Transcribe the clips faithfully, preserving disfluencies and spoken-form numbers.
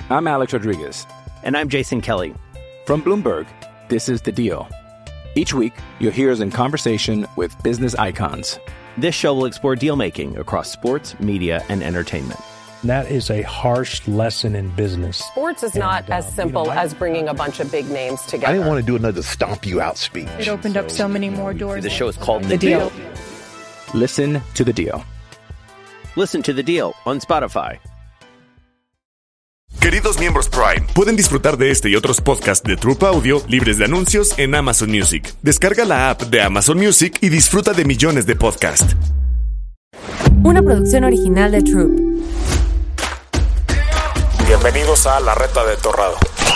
I'm Alex Rodriguez. And I'm Jason Kelly. From Bloomberg, this is The Deal. Each week, you'll hear us in conversation with business icons. This show will explore deal-making across sports, media, and entertainment. That is a harsh lesson in business. Sports is not and, uh, as simple you know, I, as bringing a bunch of big names together. I didn't want to do another stomp you out speech. It opened so, up so many more doors. The show is called The, the deal. deal. Listen to The Deal. Listen to The Deal on Spotify. Queridos miembros Prime, pueden disfrutar de este y otros podcasts de Troop Audio libres de anuncios en Amazon Music. Descarga la app de Amazon Music y disfruta de millones de podcasts. Una producción original de Troop. Bienvenidos a La Reta de Torrado.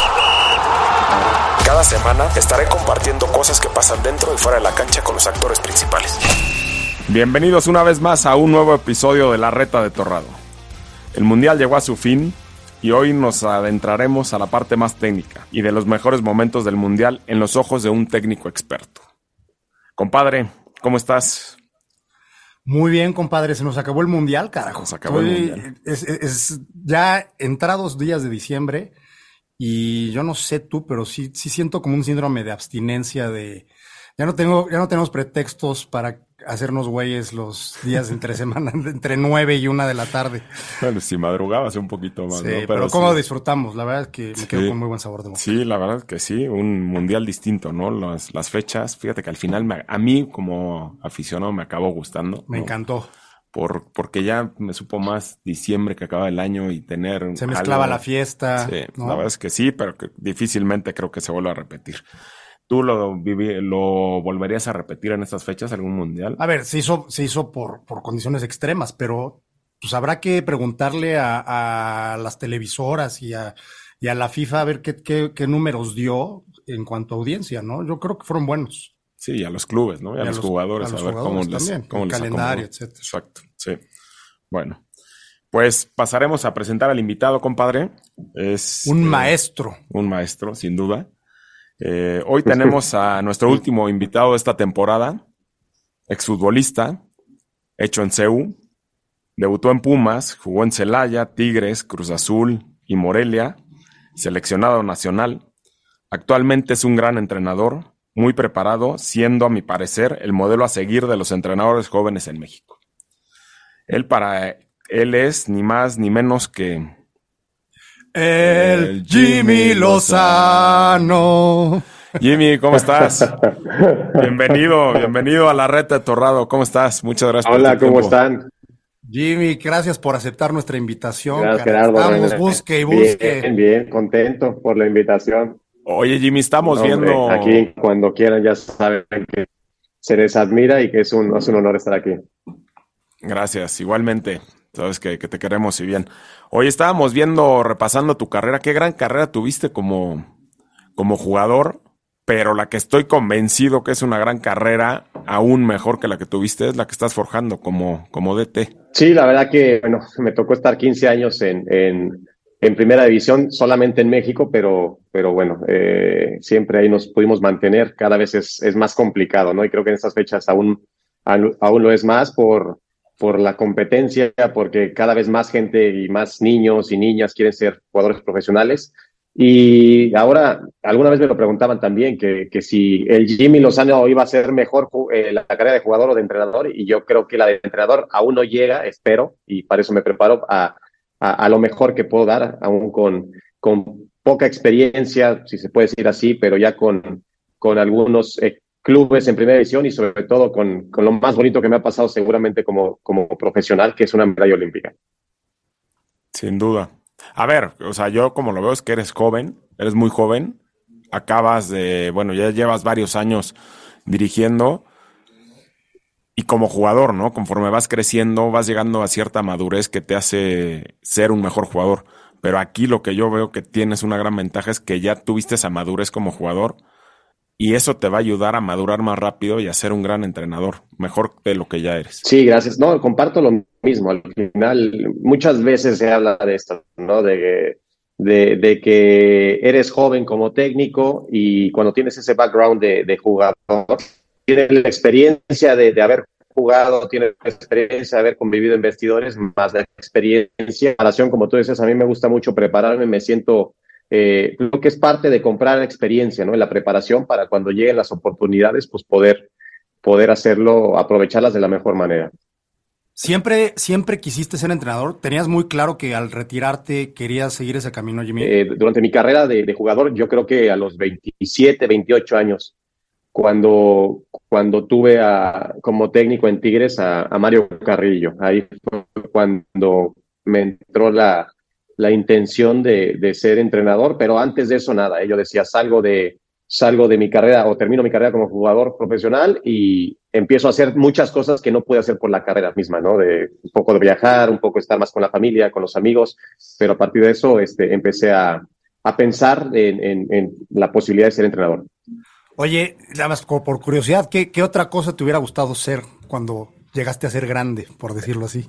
Cada semana estaré compartiendo cosas que pasan dentro y fuera de la cancha con los actores principales. Bienvenidos una vez más a un nuevo episodio de La Reta de Torrado. El Mundial llegó a su fin y hoy nos adentraremos a la parte más técnica y de los mejores momentos del Mundial en los ojos de un técnico experto. Compadre, ¿cómo estás? Muy bien, compadre, se nos acabó el Mundial, carajo. Se acabó Estoy, el Mundial. Es, es, es ya entrados días de diciembre y yo no sé tú, pero sí, sí siento como un síndrome de abstinencia de... Ya no tengo, ya no tenemos pretextos para hacernos güeyes los días entre semana, entre nueve y una de la tarde. Bueno, si madrugabas un poquito más, sí, ¿no? Pero, pero cómo sí. disfrutamos, la verdad es que me sí. quedo con muy buen sabor de boca. Sí, la verdad es que sí, un mundial distinto, ¿no? Las, las fechas, fíjate que al final me, a mí como aficionado me acabó gustando. Me ¿no? encantó. Por, porque ya me supo más diciembre que acaba el año y tener... Se mezclaba algo. la fiesta. Sí, ¿no? La verdad es que sí, pero que difícilmente creo que se vuelva a repetir. ¿Tú lo, viví, lo volverías a repetir en estas fechas, algún mundial? A ver, se hizo, se hizo por, por condiciones extremas, pero pues habrá que preguntarle a, a las televisoras y a, y a la FIFA a ver qué, qué, qué números dio en cuanto a audiencia, ¿no? Yo creo que fueron buenos. Sí, y a los clubes, ¿no? Y, y a, a los, los jugadores, a, los a ver jugadores cómo también, les cómo el les calendario, acomodó. etcétera. Exacto, sí. Bueno, pues pasaremos a presentar al invitado, compadre. Es un eh, maestro. Un maestro, sin duda. Eh, hoy tenemos a nuestro último invitado de esta temporada, exfutbolista, hecho en C U, debutó en Pumas, jugó en Celaya, Tigres, Cruz Azul y Morelia, seleccionado nacional. Actualmente es un gran entrenador, muy preparado, siendo a mi parecer el modelo a seguir de los entrenadores jóvenes en México. Él para él es ni más ni menos que el Jimmy Lozano. Jimmy, ¿cómo estás? Bienvenido, bienvenido a La Reta de Torrado. ¿Cómo estás? Muchas gracias. Hola, por tu ¿cómo tiempo. están? Jimmy, gracias por aceptar nuestra invitación. Gracias, Gerardo. Estamos, busque y busque. Bien, bien, contento por la invitación. Oye, Jimmy, estamos Hombre, viendo... Aquí, cuando quieran, ya saben que se les admira y que es un, es un honor estar aquí. Gracias, igualmente. Sabes que, que te queremos y bien. Hoy estábamos viendo, repasando tu carrera. Qué gran carrera tuviste como, como jugador, pero la que estoy convencido que es una gran carrera, aún mejor que la que tuviste, es la que estás forjando como, como D T. Sí, la verdad que bueno, me tocó estar quince años en, en, en primera división, solamente en México, pero, pero bueno, eh, siempre ahí nos pudimos mantener. Cada vez es, es más complicado, ¿no? Y creo que en estas fechas aún, aún lo es más por... por la competencia, porque cada vez más gente y más niños y niñas quieren ser jugadores profesionales. Y ahora, alguna vez me lo preguntaban también, que, que si el Jimmy Lozano iba a ser mejor eh, la carrera de jugador o de entrenador, y yo creo que la de entrenador aún no llega, espero, y para eso me preparo a, a, a lo mejor que puedo dar, aún con, con poca experiencia, si se puede decir así, pero ya con, con algunos eh, clubes en primera división y sobre todo con, con lo más bonito que me ha pasado seguramente como, como profesional, que es una medalla olímpica. Sin duda. A ver, o sea, yo como lo veo es que eres joven, eres muy joven, acabas de, bueno, ya llevas varios años dirigiendo y como jugador, ¿no? Conforme vas creciendo, vas llegando a cierta madurez que te hace ser un mejor jugador. Pero aquí lo que yo veo que tienes una gran ventaja es que ya tuviste esa madurez como jugador. Y eso te va a ayudar a madurar más rápido y a ser un gran entrenador, mejor de lo que ya eres. Sí, gracias. No, comparto lo mismo. Al final, muchas veces se habla de esto, ¿no? De, de, de que eres joven como técnico y cuando tienes ese background de, de jugador, tienes la experiencia de, de haber jugado, tienes experiencia, haber convivido en vestidores, más la experiencia. Preparación, como tú dices, a mí me gusta mucho prepararme, me siento, eh, creo que es parte de comprar experiencia, ¿no? En la preparación para cuando lleguen las oportunidades, pues poder, poder hacerlo, aprovecharlas de la mejor manera. ¿Siempre, siempre quisiste ser entrenador? ¿Tenías muy claro que al retirarte querías seguir ese camino, Jimmy? Eh, durante mi carrera de, de jugador, yo creo que a los veintisiete, veintiocho años, cuando, cuando tuve a, como técnico en Tigres a, a Mario Carrillo. Ahí fue cuando me entró la, la intención de, de ser entrenador, pero antes de eso nada. Yo decía, salgo de, salgo de mi carrera o termino mi carrera como jugador profesional y empiezo a hacer muchas cosas que no pude hacer por la carrera misma, ¿no? De un poco de viajar, un poco estar más con la familia, con los amigos, pero a partir de eso este, empecé a, a pensar en, en, en la posibilidad de ser entrenador. Oye, nada más por curiosidad, ¿qué, ¿qué otra cosa te hubiera gustado ser cuando llegaste a ser grande, por decirlo así?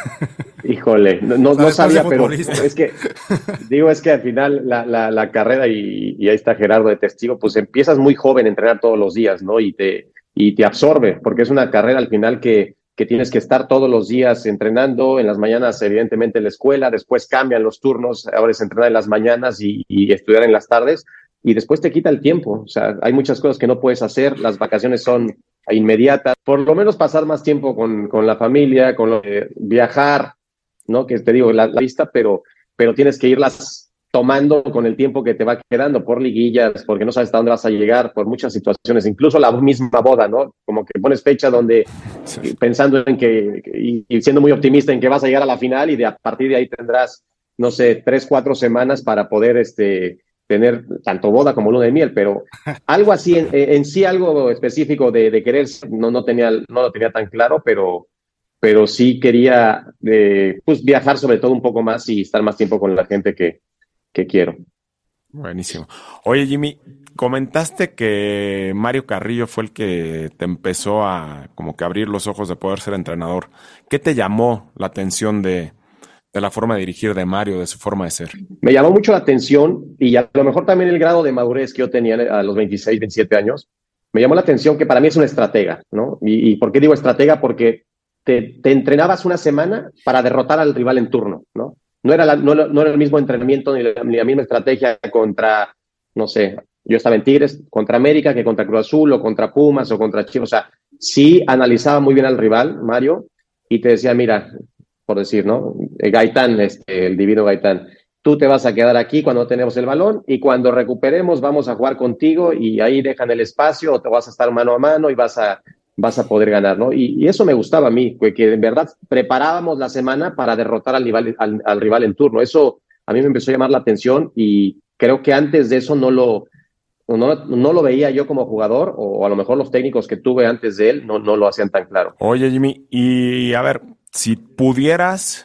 Híjole, no, no, no sabía, pero es que, digo, es que al final la, la, la carrera, y, y ahí está Gerardo de testigo, pues empiezas muy joven a entrenar todos los días, ¿no? Y te, y te absorbe, porque es una carrera al final que, que tienes que estar todos los días entrenando, en las mañanas evidentemente en la escuela, después cambian los turnos, ahora es entrenar en las mañanas y, y estudiar en las tardes, y después te quita el tiempo. O sea, hay muchas cosas que no puedes hacer, las vacaciones son inmediatas, por lo menos pasar más tiempo con, con la familia, con lo de viajar, ¿no? Que te digo, la, la vista, pero, pero tienes que irlas tomando con el tiempo que te va quedando, por liguillas, porque no sabes hasta dónde vas a llegar, por muchas situaciones, incluso la misma boda, ¿no? Como que pones fecha donde, sí, pensando en que, y, y siendo muy optimista en que vas a llegar a la final, y de, a partir de ahí tendrás, no sé, tres, cuatro semanas para poder, este, tener tanto boda como luna de miel, pero algo así, en, en sí algo específico de, de querer, no, no, tenía, no lo tenía tan claro, pero, pero sí quería eh, pues viajar sobre todo un poco más y estar más tiempo con la gente que, que quiero. Buenísimo. Oye, Jimmy, comentaste que Mario Carrillo fue el que te empezó a como que abrir los ojos de poder ser entrenador. ¿Qué te llamó la atención de de la forma de dirigir de Mario, de su forma de ser? Me llamó mucho la atención, y a lo mejor también el grado de madurez que yo tenía a los veintiséis, veintisiete años. Me llamó la atención que para mí es un estratega, ¿no? ¿Y, y por qué digo estratega? Porque te, te entrenabas una semana para derrotar al rival en turno, ¿no? No era, la, no, no era el mismo entrenamiento ni la, ni la misma estrategia contra, no sé, yo estaba en Tigres, contra América, que contra Cruz Azul, o contra Pumas, o contra Chivas. O sea, sí analizaba muy bien al rival, Mario, y te decía, mira, por decir, ¿no? Gaitán, este, el divino Gaitán, tú te vas a quedar aquí cuando tenemos el balón, y cuando recuperemos vamos a jugar contigo, y ahí dejan el espacio, o te vas a estar mano a mano y vas a, vas a poder ganar, ¿no? Y, y eso me gustaba a mí, que en verdad preparábamos la semana para derrotar al rival, al, al rival en turno. Eso a mí me empezó a llamar la atención, y creo que antes de eso no lo, no, no lo veía yo como jugador, o a lo mejor los técnicos que tuve antes de él no, no lo hacían tan claro. Oye, Jimmy, y a ver, si pudieras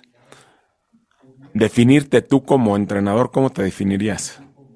definirte tú como entrenador, ¿cómo te definirías?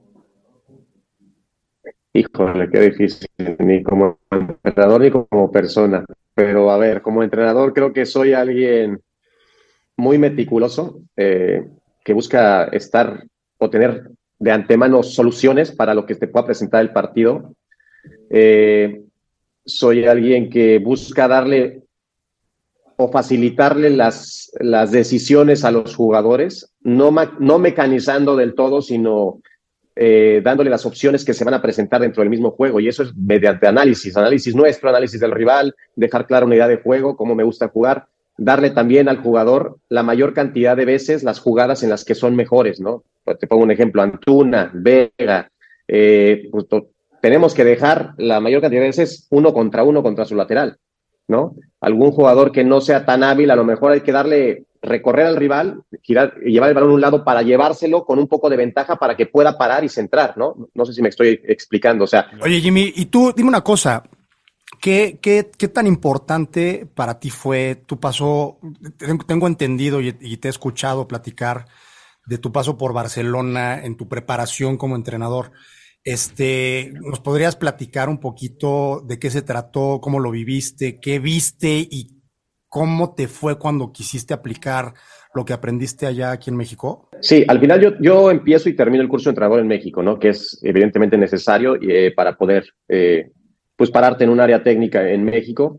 Híjole, qué difícil, ni como entrenador ni como persona. Pero a ver, como entrenador creo que soy alguien muy meticuloso, eh, que busca estar o tener de antemano soluciones para lo que te pueda presentar el partido. Eh, soy alguien que busca darle o facilitarle las, las decisiones a los jugadores, no, no mecanizando del todo, sino eh, dándole las opciones que se van a presentar dentro del mismo juego, y eso es mediante análisis, análisis nuestro, análisis del rival, dejar clara una idea de juego, cómo me gusta jugar, darle también al jugador la mayor cantidad de veces las jugadas en las que son mejores, ¿no? Te pongo un ejemplo, Antuna, Vega, eh, pues, tenemos que dejar la mayor cantidad de veces uno contra uno contra su lateral, ¿no? Algún jugador que no sea tan hábil, a lo mejor hay que darle, recorrer al rival, girar y llevar el balón a un lado para llevárselo con un poco de ventaja para que pueda parar y centrar, ¿no? No sé si me estoy explicando, o sea. Oye, Jimmy, y tú, dime una cosa, ¿qué, qué, qué tan importante para ti fue tu paso? Tengo entendido y, y te he escuchado platicar de tu paso por Barcelona en tu preparación como entrenador. Este, ¿nos podrías platicar un poquito de qué se trató, cómo lo viviste, qué viste y cómo te fue cuando quisiste aplicar lo que aprendiste allá aquí en México? Sí, al final yo, yo empiezo y termino el curso de entrenador en México, ¿no? Que es evidentemente necesario eh, para poder, eh, pues, pararte en un área técnica en México.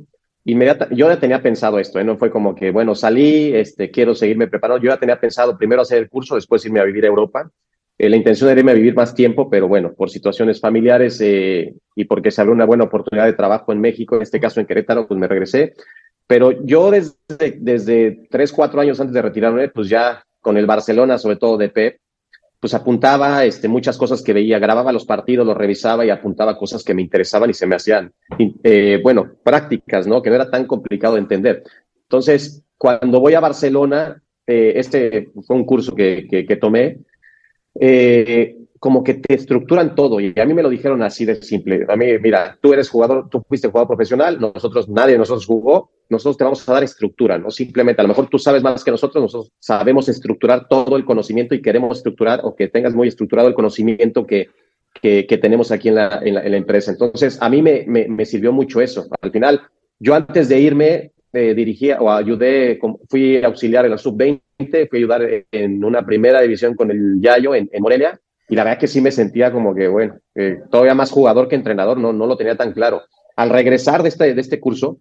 inmediata, yo ya tenía pensado esto, ¿eh? No fue como que, bueno, salí, este, quiero seguirme preparando. Yo ya tenía pensado primero hacer el curso, después irme a vivir a Europa. Eh, la intención era irme a vivir más tiempo, pero bueno, por situaciones familiares eh, y porque se abrió una buena oportunidad de trabajo en México, en este caso en Querétaro, pues me regresé. Pero yo desde, desde tres, cuatro años antes de retirarme, pues ya con el Barcelona, sobre todo de Pep, pues apuntaba este, muchas cosas que veía, grababa los partidos, los revisaba y apuntaba cosas que me interesaban y se me hacían, eh, bueno, prácticas, ¿no? Que no era tan complicado de entender. Entonces, cuando voy a Barcelona, eh, este fue un curso que, que, que tomé, eh, como que te estructuran todo y a mí me lo dijeron así de simple. A mí, mira, tú eres jugador, tú fuiste jugador profesional, nosotros, nadie de nosotros jugó, nosotros te vamos a dar estructura, no simplemente, a lo mejor tú sabes más que nosotros, nosotros sabemos estructurar todo el conocimiento y queremos estructurar o que tengas muy estructurado el conocimiento que, que, que tenemos aquí en la, en, la, en la empresa. Entonces, a mí me, me, me sirvió mucho eso. Al final, yo antes de irme, eh, dirigía o ayudé, fui auxiliar en la sub veinte, fui a ayudar en una primera división con el Yayo en, en Morelia. Y la verdad que sí me sentía como que, bueno, eh, todavía más jugador que entrenador, no, no lo tenía tan claro. Al regresar de este, de este curso,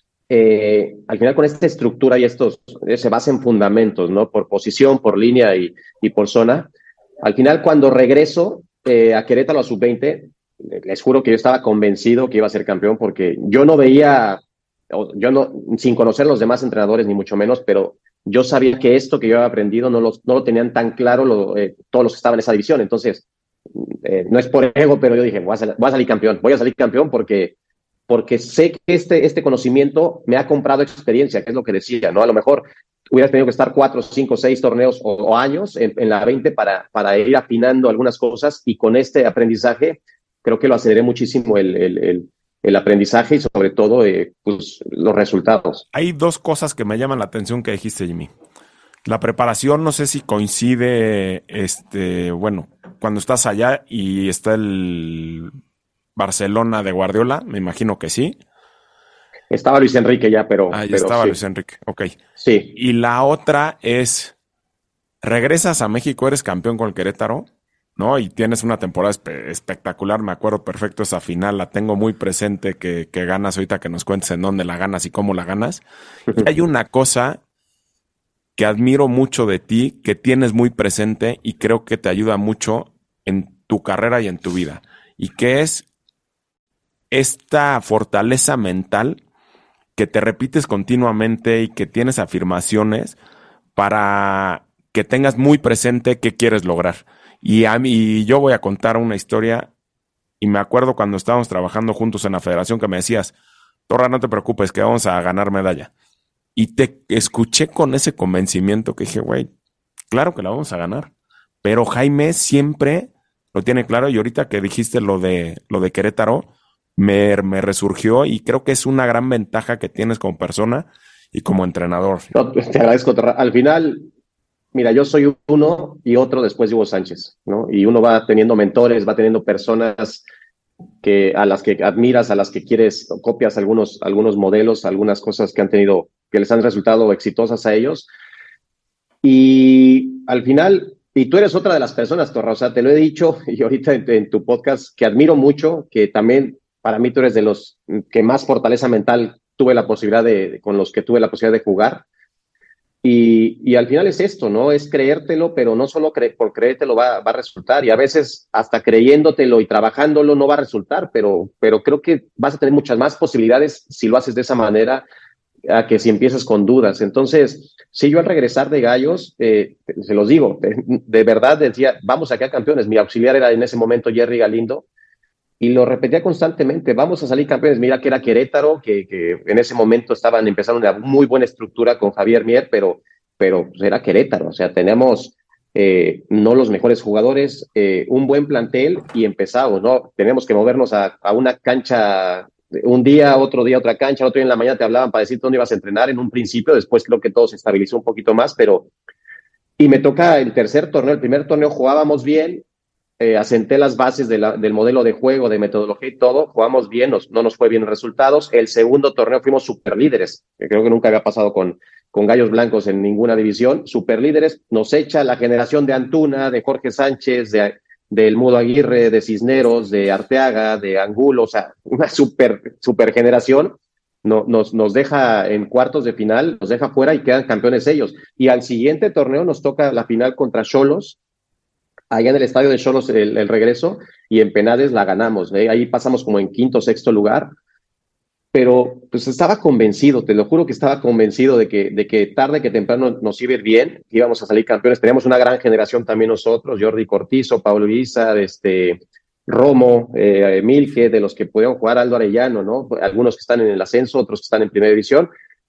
eh, al final con esta estructura y estos, eh, se basa en fundamentos, ¿no? Por posición, por línea y, y por zona. Al final, cuando regreso eh, a Querétaro a sub veinte, les juro que yo estaba convencido que iba a ser campeón porque yo no veía, yo no, sin conocer a los demás entrenadores ni mucho menos, pero yo sabía que esto que yo había aprendido no, los, no lo tenían tan claro lo, eh, todos los que estaban en esa división. Entonces, eh, no es por ego, pero yo dije, voy a, salir, voy a salir campeón, voy a salir campeón porque, porque sé que este, este conocimiento me ha comprado experiencia, que es lo que decía, ¿no? A lo mejor hubieras tenido que estar cuatro, cinco, seis torneos o, o años en, en la veinte para, para ir afinando algunas cosas y con este aprendizaje creo que lo aceleré muchísimo el, el, el el aprendizaje y sobre todo eh, pues, los resultados. Hay dos cosas que me llaman la atención que dijiste, Jimmy. La preparación, no sé si coincide, este, bueno, cuando estás allá y está el Barcelona de Guardiola, me imagino que sí. Estaba Luis Enrique ya, pero... Ah, ya pero estaba sí. Luis Enrique, ok. Sí. Y la otra es, regresas a México, eres campeón con el Querétaro, ¿no? Y tienes una temporada espe- espectacular, me acuerdo perfecto esa final, la tengo muy presente que, que ganas ahorita que nos cuentes en dónde la ganas y cómo la ganas. Y hay una cosa que admiro mucho de ti, que tienes muy presente y creo que te ayuda mucho en tu carrera y en tu vida, y que es esta fortaleza mental que te repites continuamente y que tienes afirmaciones para que tengas muy presente qué quieres lograr. Y a mí, yo voy a contar una historia, y me acuerdo cuando estábamos trabajando juntos en la federación que me decías, Torra, no te preocupes, que vamos a ganar medalla. Y te escuché con ese convencimiento que dije, güey, claro que la vamos a ganar. Pero Jaime siempre lo tiene claro, y ahorita que dijiste lo de, lo de Querétaro, me, me resurgió, y creo que es una gran ventaja que tienes como persona y como entrenador. No, te agradezco, Torra. Al final... Mira, yo soy uno y otro después de Hugo Sánchez, ¿no? Y uno va teniendo mentores, va teniendo personas que, a las que admiras, a las que quieres, copias algunos, algunos modelos, algunas cosas que han tenido, que les han resultado exitosas a ellos. Y al final, y tú eres otra de las personas, Torra, o sea, te lo he dicho, y ahorita en, en tu podcast, que admiro mucho, que también para mí tú eres de los que más fortaleza mental tuve la posibilidad de, con los que tuve la posibilidad de jugar. Y, y al final es esto, ¿no? Es creértelo, pero no solo cre- por creértelo va, va a resultar. Y a veces hasta creyéndotelo y trabajándolo no va a resultar, pero, pero creo que vas a tener muchas más posibilidades si lo haces de esa manera a que si empiezas con dudas. Entonces, si yo al regresar de Gallos, eh, se los digo, de, de verdad decía, vamos a quedar campeones. Mi auxiliar era en ese momento Jerry Galindo, y lo repetía constantemente, vamos a salir campeones. Mira que era Querétaro, que, que en ese momento estaban empezando una muy buena estructura con Javier Mier, pero, pero pues era Querétaro. O sea, tenemos eh, no los mejores jugadores, eh, un buen plantel y empezamos, ¿no? Tenemos que movernos a, a una cancha, un día, otro día, otra cancha, otro día en la mañana te hablaban para decir dónde ibas a entrenar en un principio, después creo que todo se estabilizó un poquito más, pero... Y me toca el tercer torneo, el primer torneo jugábamos bien, Eh, asenté las bases de la, del modelo de juego, de metodología y todo, jugamos bien, nos, no nos fue bien los resultados. El segundo torneo fuimos superlíderes, que creo que nunca había pasado con, con Gallos Blancos en ninguna división. Superlíderes, nos echa la generación de Antuna, de Jorge Sánchez, de, del Mudo Aguirre, de Cisneros, de Arteaga, de Angulo, o sea, una super, super generación. no, nos, nos deja en cuartos de final, nos deja fuera y quedan campeones ellos. Y al siguiente torneo nos toca la final contra Xolos, allá en el estadio de Xolos el, el regreso, y en penales la ganamos, ¿eh? Ahí pasamos como en quinto o sexto lugar, pero pues estaba convencido, te lo juro que estaba convencido de que, de que tarde que temprano nos iba a ir bien, que íbamos a salir campeones. Teníamos una gran generación también nosotros, Jordi Cortizo, Pablo Irizar, este, Romo, eh, Milke, de los que podían jugar, Aldo Arellano, ¿no? Algunos que están en el ascenso, otros que están en primera división,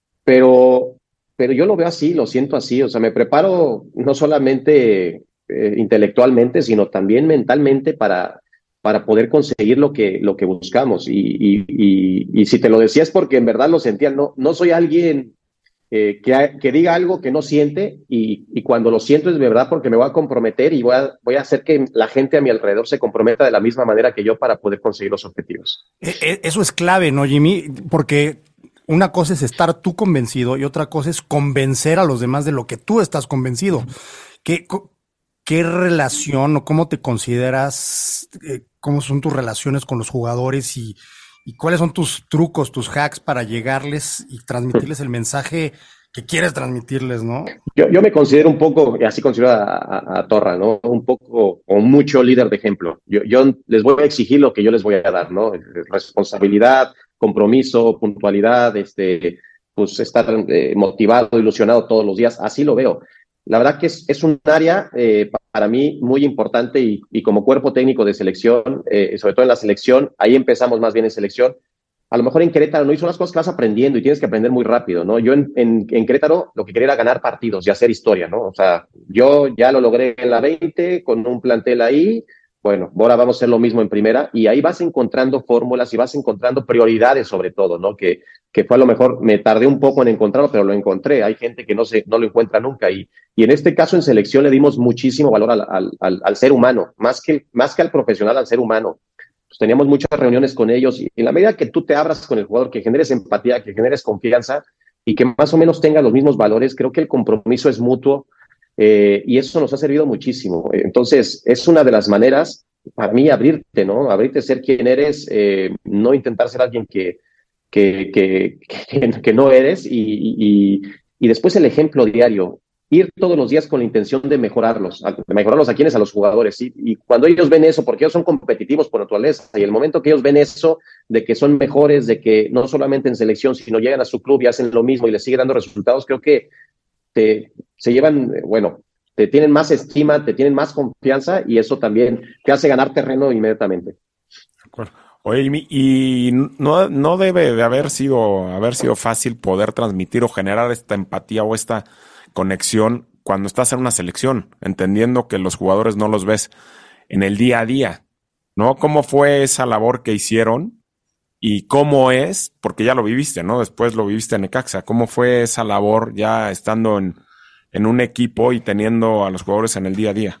pero, pero yo lo veo así, lo siento así, o sea, me preparo no solamente eh, intelectualmente, sino también mentalmente para... para poder conseguir lo que, lo que buscamos. Y, y, y, y si te lo decía es porque en verdad lo sentía. No, no soy alguien eh, que, que diga algo que no siente, y, y cuando lo siento es de verdad porque me voy a comprometer y voy a, voy a hacer que la gente a mi alrededor se comprometa de la misma manera que yo para poder conseguir los objetivos. Eso es clave, ¿no, Jimmy? Porque una cosa es estar tú convencido y otra cosa es convencer a los demás de lo que tú estás convencido. ¿Qué, qué relación o cómo te consideras, eh, cómo son tus relaciones con los jugadores y, y cuáles son tus trucos, tus hacks para llegarles y transmitirles el mensaje que quieres transmitirles, ¿no? Yo, yo me considero un poco, así considero a, a, a Torra, ¿no? Un poco o mucho líder de ejemplo. Yo, yo les voy a exigir lo que yo les voy a dar, ¿no? Responsabilidad, compromiso, puntualidad, este, pues estar eh, motivado, ilusionado todos los días. Así lo veo. La verdad que es, es un área eh, para mí muy importante y, y como cuerpo técnico de selección, eh, sobre todo en la selección, ahí empezamos más bien en selección. A lo mejor en Querétaro no hizo unas cosas que vas aprendiendo y tienes que aprender muy rápido, ¿no? Yo en, en, en Querétaro lo que quería era ganar partidos y hacer historia, ¿no? O sea, yo ya lo logré en la veinte con un plantel ahí. Bueno, ahora vamos a hacer lo mismo en primera y ahí vas encontrando fórmulas y vas encontrando prioridades sobre todo, ¿no? Que, que fue a lo mejor, me tardé un poco en encontrarlo, pero lo encontré. Hay gente que no, se, no lo encuentra nunca y, y en este caso en selección le dimos muchísimo valor al, al, al, al ser humano, más que, más que al profesional, al ser humano. Pues teníamos muchas reuniones con ellos y en la medida que tú te abras con el jugador, que generes empatía, que generes confianza y que más o menos tenga los mismos valores, creo que el compromiso es mutuo. Eh, y eso nos ha servido muchísimo. Entonces, es una de las maneras para mí abrirte, ¿no? Abrirte, ser quien eres, eh, no intentar ser alguien que, que, que, que, que no eres y, y, y después el ejemplo diario. Ir todos los días con la intención de mejorarlos, de mejorarlos a quienes, a los jugadores. ¿Sí? Y cuando ellos ven eso, porque ellos son competitivos por naturaleza, y el momento que ellos ven eso, de que son mejores, de que no solamente en selección, sino llegan a su club y hacen lo mismo y les sigue dando resultados, creo que te, se llevan, bueno, te tienen más estima, te tienen más confianza y eso también te hace ganar terreno inmediatamente. De acuerdo. Oye, y no, no debe de haber sido, haber sido fácil poder transmitir o generar esta empatía o esta conexión cuando estás en una selección, entendiendo que los jugadores no los ves en el día a día, ¿no? ¿Cómo fue esa labor que hicieron y cómo es? Porque ya lo viviste, ¿no? Después lo viviste en Necaxa. ¿Cómo fue esa labor ya estando en, en un equipo y teniendo a los jugadores en el día a día?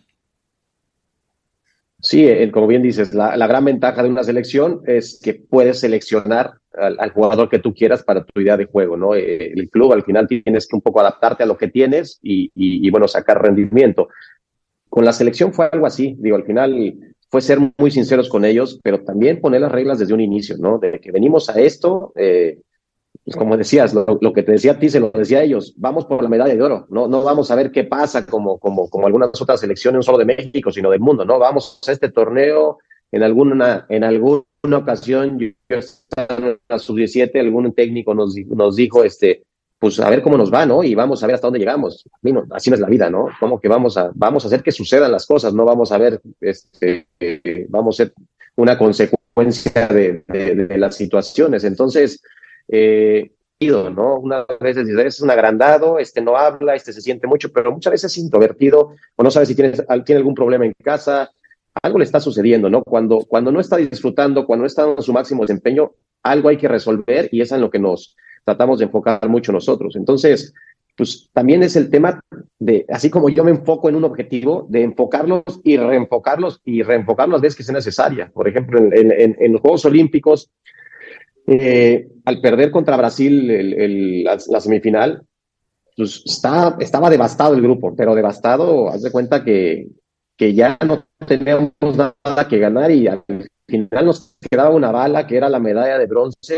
Sí, el, como bien dices, la, la gran ventaja de una selección es que puedes seleccionar al, al jugador que tú quieras para tu idea de juego, ¿no? Eh, el club al final tienes que un poco adaptarte a lo que tienes y, y, y, bueno, sacar rendimiento. Con la selección fue algo así, digo, al final fue ser muy sinceros con ellos, pero también poner las reglas desde un inicio, ¿no? De que venimos a esto, eh, pues como decías, lo, lo que te decía a ti se lo decía a ellos, vamos por la medalla de oro, no, no vamos a ver qué pasa como, como, como algunas otras selecciones, no solo de México, sino del mundo, ¿no? Vamos a este torneo, en alguna, en alguna ocasión, yo, yo estaba en la sub diecisiete, algún técnico nos, nos dijo, este, pues a ver cómo nos va, ¿no? Y vamos a ver hasta dónde llegamos. Bueno, así no es la vida, ¿no? Como que vamos a, vamos a hacer que sucedan las cosas, no vamos a ver, este, eh, vamos a ser una consecuencia de, de, de las situaciones. Entonces, eh, ¿no? Una vez es un agrandado, este no habla, este se siente mucho, pero muchas veces es introvertido o no sabe si tiene, tiene algún problema en casa, algo le está sucediendo, ¿no? Cuando, cuando no está disfrutando, cuando no está en su máximo desempeño, algo hay que resolver y es en lo que nos tratamos de enfocar mucho nosotros. Entonces, pues también es el tema de, así como yo me enfoco en un objetivo, de enfocarlos y reenfocarlos y reenfocarlos las veces que sea necesaria. Por ejemplo, en, en, en los Juegos Olímpicos, Eh, al perder contra Brasil el, el, la, la semifinal, pues está, estaba devastado el grupo, pero devastado, haz de cuenta que, que ya no teníamos nada que ganar y al final nos quedaba una bala que era la medalla de bronce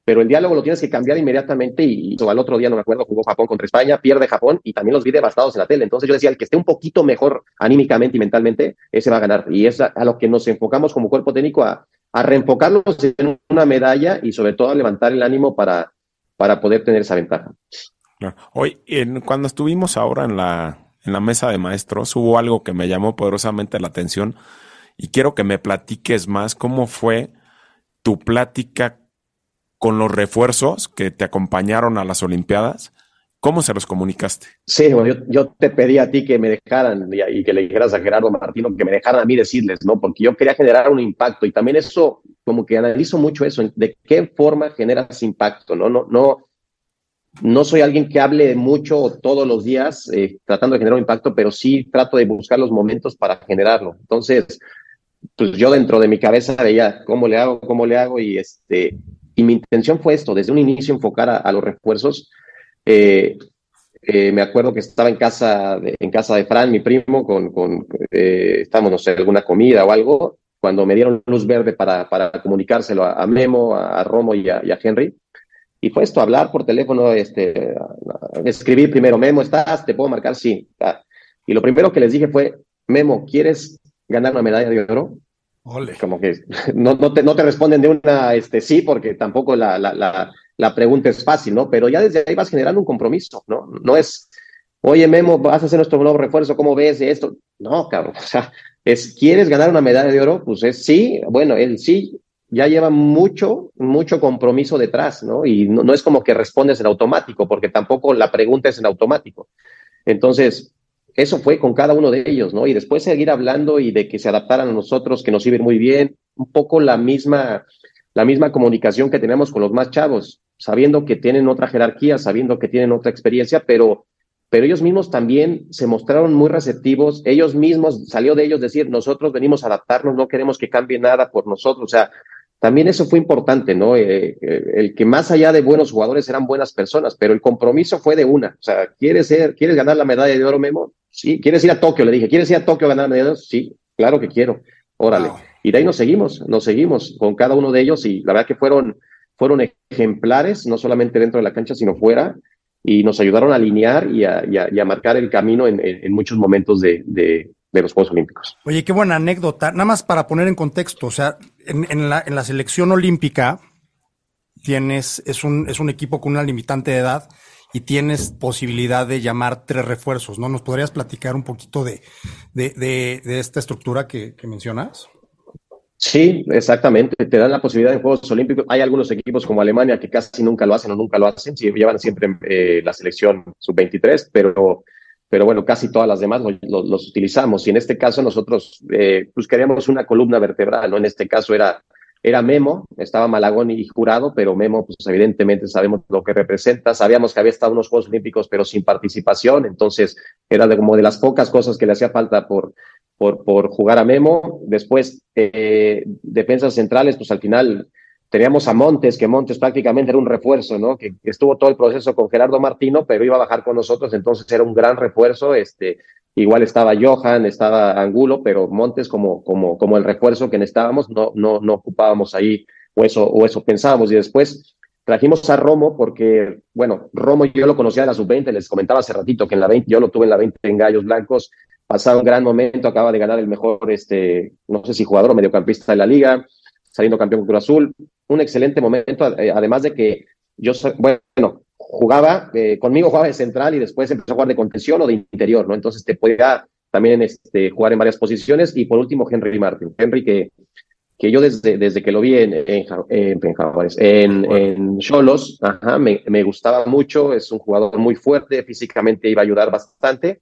pero el diálogo lo tienes que cambiar inmediatamente y, y al otro día, no me acuerdo, jugó Japón contra España, pierde Japón y también los vi devastados en la tele. Entonces yo decía, el que esté un poquito mejor anímicamente y mentalmente, ese va a ganar. Y es a, a lo que nos enfocamos como cuerpo técnico, a, a reenfocarlos en una medalla y sobre todo a levantar el ánimo para, para poder tener esa ventaja. Claro. Hoy, en, cuando estuvimos ahora en la, en la mesa de maestros, hubo algo que me llamó poderosamente la atención y quiero que me platiques más cómo fue tu plática con los refuerzos que te acompañaron a las Olimpiadas. ¿Cómo se los comunicaste? Sí, bueno, yo, yo te pedí a ti que me dejaran y, y que le dijeras a Gerardo Martino que me dejaran a mí decirles, ¿no? Porque yo quería generar un impacto y también eso, como que analizo mucho eso, de qué forma generas impacto, ¿no? No, no, no soy alguien que hable mucho todos los días eh, tratando de generar un impacto, pero sí trato de buscar los momentos para generarlo. Entonces, pues yo dentro de mi cabeza veía cómo le hago, cómo le hago y este... Y mi intención fue esto, desde un inicio enfocar a, a los refuerzos. Eh, eh, me acuerdo que estaba en casa de, en casa de Fran, mi primo, con, con eh, estábamos, no sé, alguna comida o algo, cuando me dieron luz verde para, para comunicárselo a, a Memo, a, a Romo y a, y a Henry. Y fue esto, hablar por teléfono, este, escribir primero, Memo, ¿estás? ¿Te puedo marcar? Sí. Ah. Y lo primero que les dije fue, Memo, ¿quieres ganar una medalla de oro? Ole. Como que no, no, te, no te responden de una este, sí, porque tampoco la, la, la, la pregunta es fácil, ¿no? Pero ya desde ahí vas generando un compromiso, ¿no? No es, oye, Memo, vas a hacer nuestro nuevo refuerzo, ¿cómo ves esto? No, cabrón, o sea, es, ¿quieres ganar una medalla de oro? Pues es sí, bueno, el sí ya lleva mucho, mucho compromiso detrás, ¿no? Y no, no es como que respondes en automático, porque tampoco la pregunta es en automático. Entonces, eso fue con cada uno de ellos, ¿no? Y después seguir hablando y de que se adaptaran a nosotros, que nos iba muy bien, un poco la misma, la misma comunicación que tenemos con los más chavos, sabiendo que tienen otra jerarquía, sabiendo que tienen otra experiencia, pero, pero ellos mismos también se mostraron muy receptivos, ellos mismos, salió de ellos decir, nosotros venimos a adaptarnos, no queremos que cambie nada por nosotros, o sea, también eso fue importante, ¿no? Eh, eh, el que más allá de buenos jugadores eran buenas personas, pero el compromiso fue de una, o sea, ¿quieres ser, quieres ganar la medalla de oro, Memo? Sí. ¿Quieres ir a Tokio? Le dije, ¿quieres ir a Tokio a ganar medalla de oro? Sí, claro que quiero, órale. Wow. Y de ahí nos seguimos, nos seguimos con cada uno de ellos y la verdad que fueron, fueron ejemplares, no solamente dentro de la cancha, sino fuera, y nos ayudaron a alinear y a, y a, y a marcar el camino en, en, en muchos momentos de, de, de los Juegos Olímpicos. Oye, qué buena anécdota. Nada más para poner en contexto, o sea, en, en, la, en la selección olímpica tienes, es un, es un equipo con una limitante de edad y tienes posibilidad de llamar tres refuerzos, ¿no? ¿Nos podrías platicar un poquito de, de, de, de esta estructura que, que mencionas? Sí, exactamente. Te dan la posibilidad en Juegos Olímpicos. Hay algunos equipos como Alemania que casi nunca lo hacen o nunca lo hacen. Sí, llevan siempre eh, la selección sub veintitrés, pero, pero bueno, casi todas las demás lo, lo, los utilizamos. Y en este caso nosotros eh, pues queríamos una columna vertebral, ¿no? En este caso era, era Memo, estaba Malagón y Jurado, pero Memo, pues evidentemente sabemos lo que representa. Sabíamos que había estado en unos Juegos Olímpicos, pero sin participación. Entonces era de, como de las pocas cosas que le hacía falta por... Por, por jugar a Memo. Después, eh, defensas centrales, pues al final teníamos a Montes, que Montes prácticamente era un refuerzo, ¿no? Que, que estuvo todo el proceso con Gerardo Martino, pero iba a bajar con nosotros, entonces era un gran refuerzo. Este, igual estaba Johan, estaba Angulo, pero Montes como, como, como el refuerzo que necesitábamos, no, no, no ocupábamos ahí, o eso, o eso pensábamos. Y después trajimos a Romo porque, bueno, Romo yo lo conocía de la sub veinte, les comentaba hace ratito que en la veinte, yo lo tuve en la veinte en Gallos Blancos, pasaba un gran momento, acaba de ganar el mejor, este, no sé si jugador o mediocampista de la liga, saliendo campeón con Cruz Azul, un excelente momento, además de que yo, bueno, jugaba, eh, conmigo jugaba de central y después empezó a jugar de contención o de interior, ¿no? Entonces te podía también este, jugar en varias posiciones. Y por último, Henry Martin, Henry que, que yo desde, desde que lo vi en, en, en, en, en Xolos, ajá, me, me gustaba mucho, es un jugador muy fuerte, físicamente iba a ayudar bastante.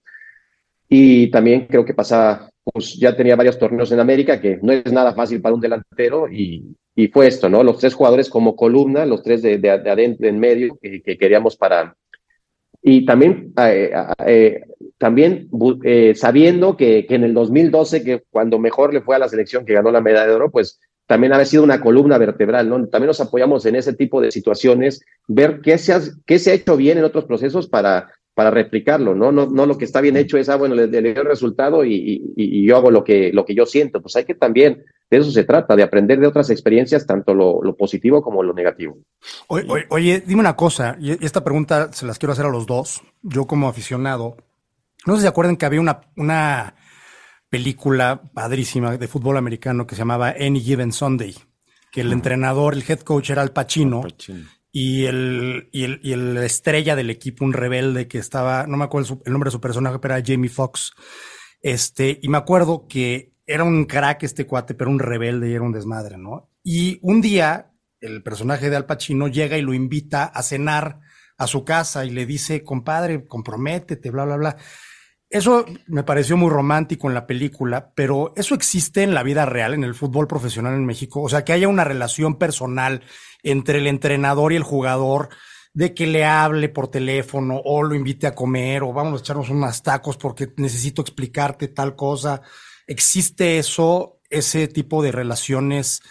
Y también creo que pasaba, pues ya tenía varios torneos en América, que no es nada fácil para un delantero, y, y fue esto, ¿no? Los tres jugadores como columna, los tres de, de, de adentro, en medio, que, que queríamos para... Y también, eh, eh, también eh, sabiendo que, que en el dos mil doce, que cuando mejor le fue a la selección que ganó la medalla de oro, pues también había sido una columna vertebral, ¿no? También nos apoyamos en ese tipo de situaciones, ver qué se ha, qué se ha hecho bien en otros procesos para... para replicarlo, ¿no? No, no lo que está bien hecho es, ah, bueno, le, le dio el resultado y, y, y yo hago lo que, lo que yo siento. Pues hay que también de eso se trata, de aprender de otras experiencias, tanto lo, lo positivo como lo negativo. Oye, oye, oye, dime una cosa, y esta pregunta se las quiero hacer a los dos, yo como aficionado. No sé si se acuerdan que había una, una película padrísima de fútbol americano que se llamaba Any Given Sunday, que el uh-huh. entrenador, el head coach era Al Pacino, Al Pacino. Y, el, y, el, y el estrella del equipo, un rebelde que estaba, no me acuerdo el, el nombre de su personaje, pero era Jamie Foxx. Este, y me acuerdo que era un crack este cuate, pero un rebelde y era un desmadre, ¿no? Y un día el personaje de Al Pacino llega y lo invita a cenar a su casa y le dice, compadre, comprométete, bla, bla, bla. Eso me pareció muy romántico en la película, pero ¿eso existe en la vida real, en el fútbol profesional en México? O sea, que haya una relación personal entre el entrenador y el jugador, de que le hable por teléfono o lo invite a comer o vamos a echarnos unos tacos porque necesito explicarte tal cosa. ¿Existe eso, ese tipo de relaciones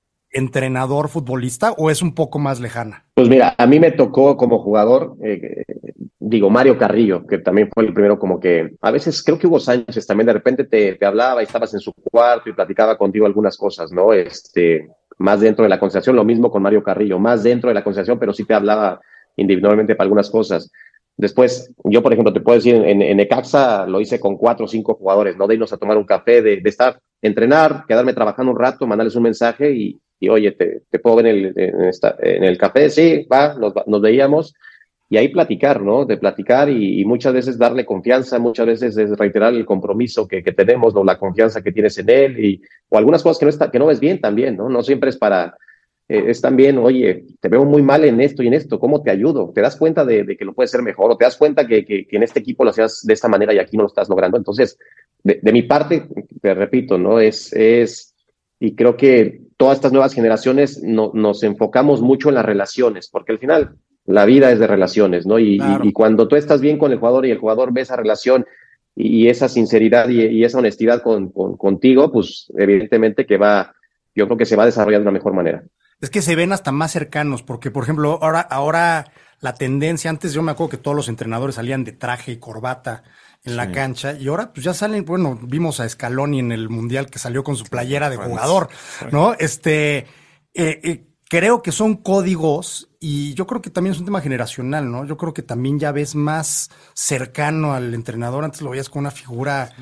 entrenador-futbolista o es un poco más lejana? Pues mira, a mí me tocó como jugador, eh, digo, Mario Carrillo, que también fue el primero como que, a veces creo que Hugo Sánchez también de repente te, te hablaba y estabas en su cuarto y platicaba contigo algunas cosas, ¿no? Este, más dentro de la conversación, lo mismo con Mario Carrillo, más dentro de la conversación, pero sí te hablaba individualmente para algunas cosas. Después, yo, por ejemplo, te puedo decir, en, en Necaxa lo hice con cuatro o cinco jugadores, ¿no? De irnos a tomar un café, de, de estar, entrenar, quedarme trabajando un rato, mandarles un mensaje y, y oye, te, te puedo ver en el, en, esta, en el café, sí, va, nos, nos veíamos, y ahí platicar, ¿no? De platicar y, y muchas veces darle confianza, muchas veces es reiterar el compromiso que, que tenemos, ¿no? La confianza que tienes en él, y, o algunas cosas que no, está, que no ves bien también, ¿no? No siempre es para... es también, oye, te veo muy mal en esto y en esto, ¿cómo te ayudo? ¿Te das cuenta de, de que lo puedes hacer mejor? ¿O te das cuenta que, que, que en este equipo lo hacías de esta manera y aquí no lo estás logrando? Entonces, de, de mi parte, te repito, ¿no? Es, es, y creo que todas estas nuevas generaciones no, nos enfocamos mucho en las relaciones, porque al final la vida es de relaciones, ¿no? Y, claro. y, y cuando tú estás bien con el jugador y el jugador ve esa relación y, y esa sinceridad y, y esa honestidad con, con, contigo, pues evidentemente que va, yo creo que se va a desarrollar de una mejor manera. Es que se ven hasta más cercanos, porque, por ejemplo, ahora, ahora la tendencia, antes yo me acuerdo que todos los entrenadores salían de traje y corbata en sí. la cancha, y ahora pues ya salen, bueno, vimos a Scaloni en el Mundial que salió con su playera de jugador, ¿no? Este, eh, eh, creo que son códigos, y yo creo que también es un tema generacional, ¿no? Yo creo que también ya ves más cercano al entrenador, antes lo veías con una figura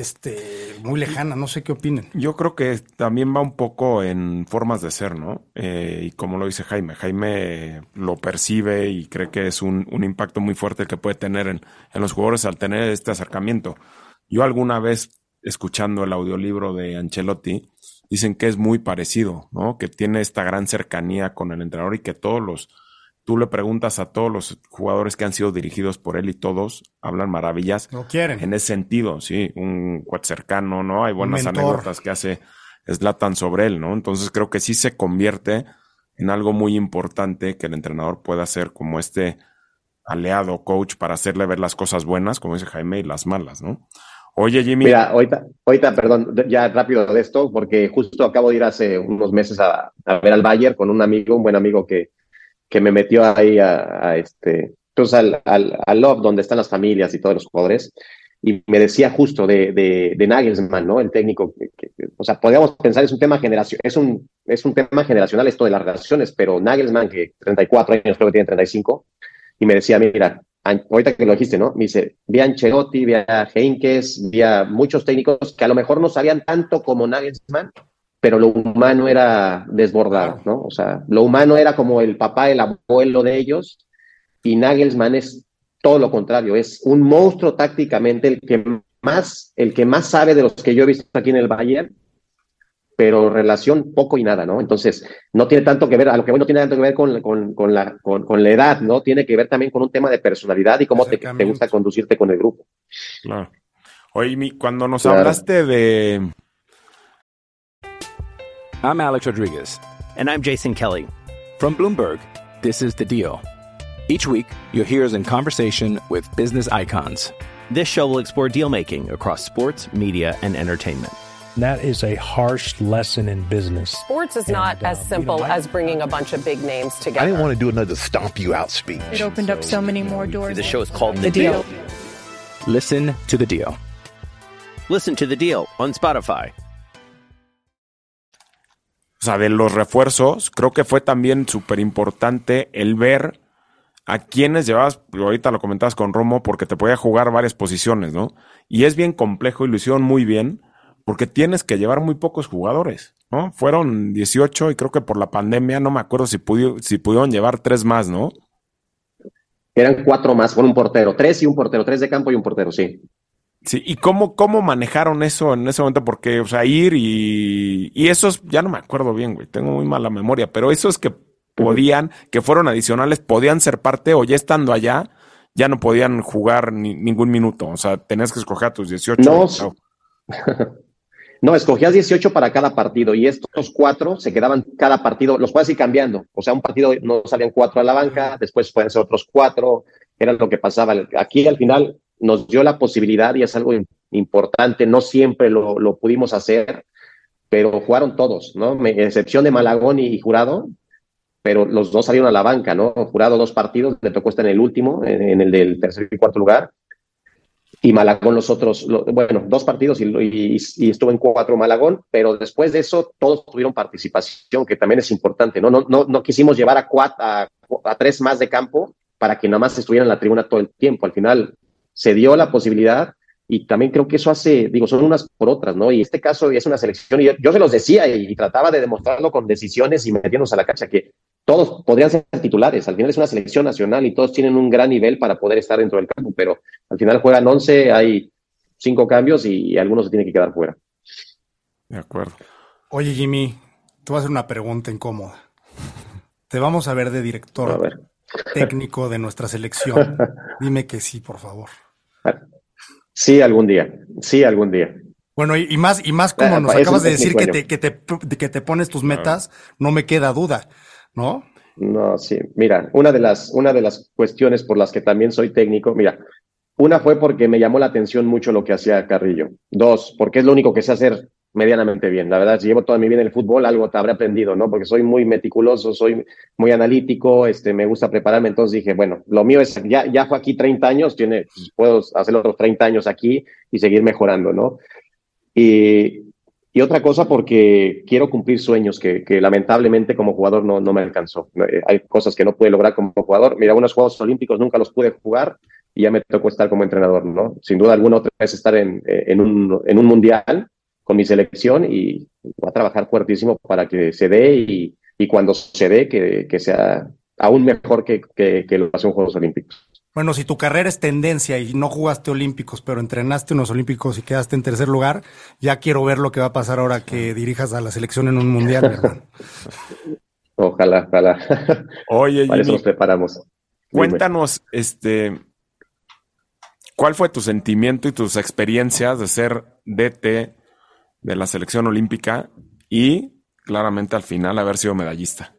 este, muy lejana, no sé qué opinen. Yo creo que también va un poco en formas de ser, ¿no? Eh, y como lo dice Jaime, Jaime lo percibe y cree que es un, un impacto muy fuerte que puede tener en, en los jugadores al tener este acercamiento. Yo alguna vez, escuchando el audiolibro de Ancelotti, dicen que es muy parecido, ¿no? Que tiene esta gran cercanía con el entrenador y que todos los, tú le preguntas a todos los jugadores que han sido dirigidos por él y todos hablan maravillas. Lo quieren. En ese sentido, sí, un cuate cercano, ¿no? Hay buenas anécdotas que hace Zlatan sobre él, ¿no? Entonces creo que sí se convierte en algo muy importante que el entrenador pueda ser como este aliado, coach, para hacerle ver las cosas buenas, como dice Jaime, y las malas, ¿no? Oye, Jimmy. Mira, ahorita, ahorita, perdón, ya rápido de esto, porque justo acabo de ir hace unos meses a, a ver al Bayern con un amigo, un buen amigo que, que me metió ahí a, a este, pues al, al, al Love, donde están las familias y todos los jugadores, y me decía justo de, de, de Nagelsmann, ¿no? El técnico, que, que, o sea, podríamos pensar, es un tema generacional, es un, es un tema generacional esto de las relaciones, pero Nagelsmann, que treinta y cuatro años, creo que tiene treinta y cinco, y me decía, mira, ahorita que lo dijiste, ¿no? Me dice, vi a Ancelotti, vi a Heinkes, vi a muchos técnicos que a lo mejor no sabían tanto como Nagelsmann, pero lo humano era desbordado, ¿no? O sea, lo humano era como el papá, el abuelo de ellos, y Nagelsmann es todo lo contrario, es un monstruo tácticamente, el que más, el que más sabe de los que yo he visto aquí en el Bayern, pero relación poco y nada, ¿no? Entonces, no tiene tanto que ver, a lo que voy no tiene tanto que ver con, con, con, la, con, con la edad, ¿no? Tiene que ver también con un tema de personalidad y cómo te, te gusta conducirte con el grupo. Claro. Oye, cuando nos claro. hablaste de... I'm Alex Rodriguez. And I'm Jason Kelly. From Bloomberg, this is The Deal. Each week, you'll hear us in conversation with business icons. This show will explore deal-making across sports, media, and entertainment. That is a harsh lesson in business. Sports is not and, uh, as simple you know, as bringing a bunch of big names together. I didn't want to do another stomp you out speech. It opened so, up so many more doors. The show is called The, the Deal. Deal. Listen to The Deal. Listen to The Deal on Spotify. sea, de los refuerzos, creo que fue también súper importante el ver a quienes llevabas, ahorita lo comentabas con Romo, porque te podía jugar varias posiciones, ¿no? Y es bien complejo y lo hicieron muy bien, porque tienes que llevar muy pocos jugadores, ¿no? Fueron dieciocho y creo que por la pandemia, no me acuerdo si, pudio, si pudieron llevar tres más, ¿no? Eran cuatro más, con un portero, tres y un portero, tres de campo y un portero, sí. Sí, ¿y cómo, cómo manejaron eso en ese momento? Porque, o sea, ir y, y esos, ya no me acuerdo bien, güey, tengo muy mala memoria, pero esos que podían, que fueron adicionales, podían ser parte o ya estando allá, ya no podían jugar ni, ningún minuto. O sea, tenías que escoger a tus dieciocho. No, no. no, escogías dieciocho para cada partido y estos cuatro se quedaban cada partido, los puedes ir cambiando. O sea, un partido no salían cuatro a la banca, después pueden ser otros cuatro, era lo que pasaba. Aquí al final nos dio la posibilidad y es algo importante, no siempre lo, lo pudimos hacer, pero jugaron todos, ¿no? Me, excepción de Malagón y, y Jurado, pero los dos salieron a la banca, ¿no? Jurado dos partidos, le tocó estar en el último, en, en el del tercer y cuarto lugar, y Malagón los otros, lo, bueno, dos partidos y, y, y estuvo en cuatro Malagón, pero después de eso todos tuvieron participación, que también es importante, ¿no? No, no, no quisimos llevar a, cuatro, a, a tres más de campo para que nada más estuvieran en la tribuna todo el tiempo. Al final se dio la posibilidad y también creo que eso hace, digo, son unas por otras, ¿no? Y este caso es una selección, y yo, yo se los decía y, y trataba de demostrarlo con decisiones y metiéndonos a la cancha, que todos podrían ser titulares. Al final es una selección nacional y todos tienen un gran nivel para poder estar dentro del campo, pero al final juegan once, hay cinco cambios y, y algunos se tienen que quedar fuera. De acuerdo. Oye, Jimmy, te voy a hacer una pregunta incómoda. Te vamos a ver de director a ver. técnico de nuestra selección. Dime que sí, por favor. Sí, algún día. Sí, algún día. Bueno, y, y más, y más como nos acabas de decir que te, que te, que te pones tus metas, no me queda duda, ¿no? No, sí. Mira, una de las, una de las cuestiones por las que también soy técnico, mira, una fue porque me llamó la atención mucho lo que hacía Carrillo. Dos, porque es lo único que sé hacer medianamente bien. La verdad, si llevo toda mi vida en el fútbol, algo te habré aprendido, ¿no? Porque soy muy meticuloso, soy muy analítico, este, me gusta prepararme. Entonces dije, bueno, lo mío es, ya, ya fue aquí treinta años, tiene, pues, puedo hacer otros treinta años aquí y seguir mejorando, ¿no? Y, y otra cosa porque quiero cumplir sueños que, que lamentablemente como jugador no, no me alcanzó. Hay cosas que no pude lograr como jugador. Mira, unos Juegos Olímpicos nunca los pude jugar y ya me tocó estar como entrenador, ¿no? Sin duda alguna otra vez estar en, en, un, en un mundial con mi selección y voy a trabajar fuertísimo para que se dé y, y cuando se dé que, que sea aún mejor que, que, que lo hace en Juegos Olímpicos. Bueno, si tu carrera es tendencia y no jugaste olímpicos, pero entrenaste unos olímpicos y quedaste en tercer lugar, ya quiero ver lo que va a pasar ahora que dirijas a la selección en un mundial, mi hermano. Ojalá, ojalá. Oye, para Jimmy, eso nos preparamos. Cuéntanos, Dime. este, ¿cuál fue tu sentimiento y tus experiencias de ser D T de la selección olímpica y claramente al final haber sido medallista?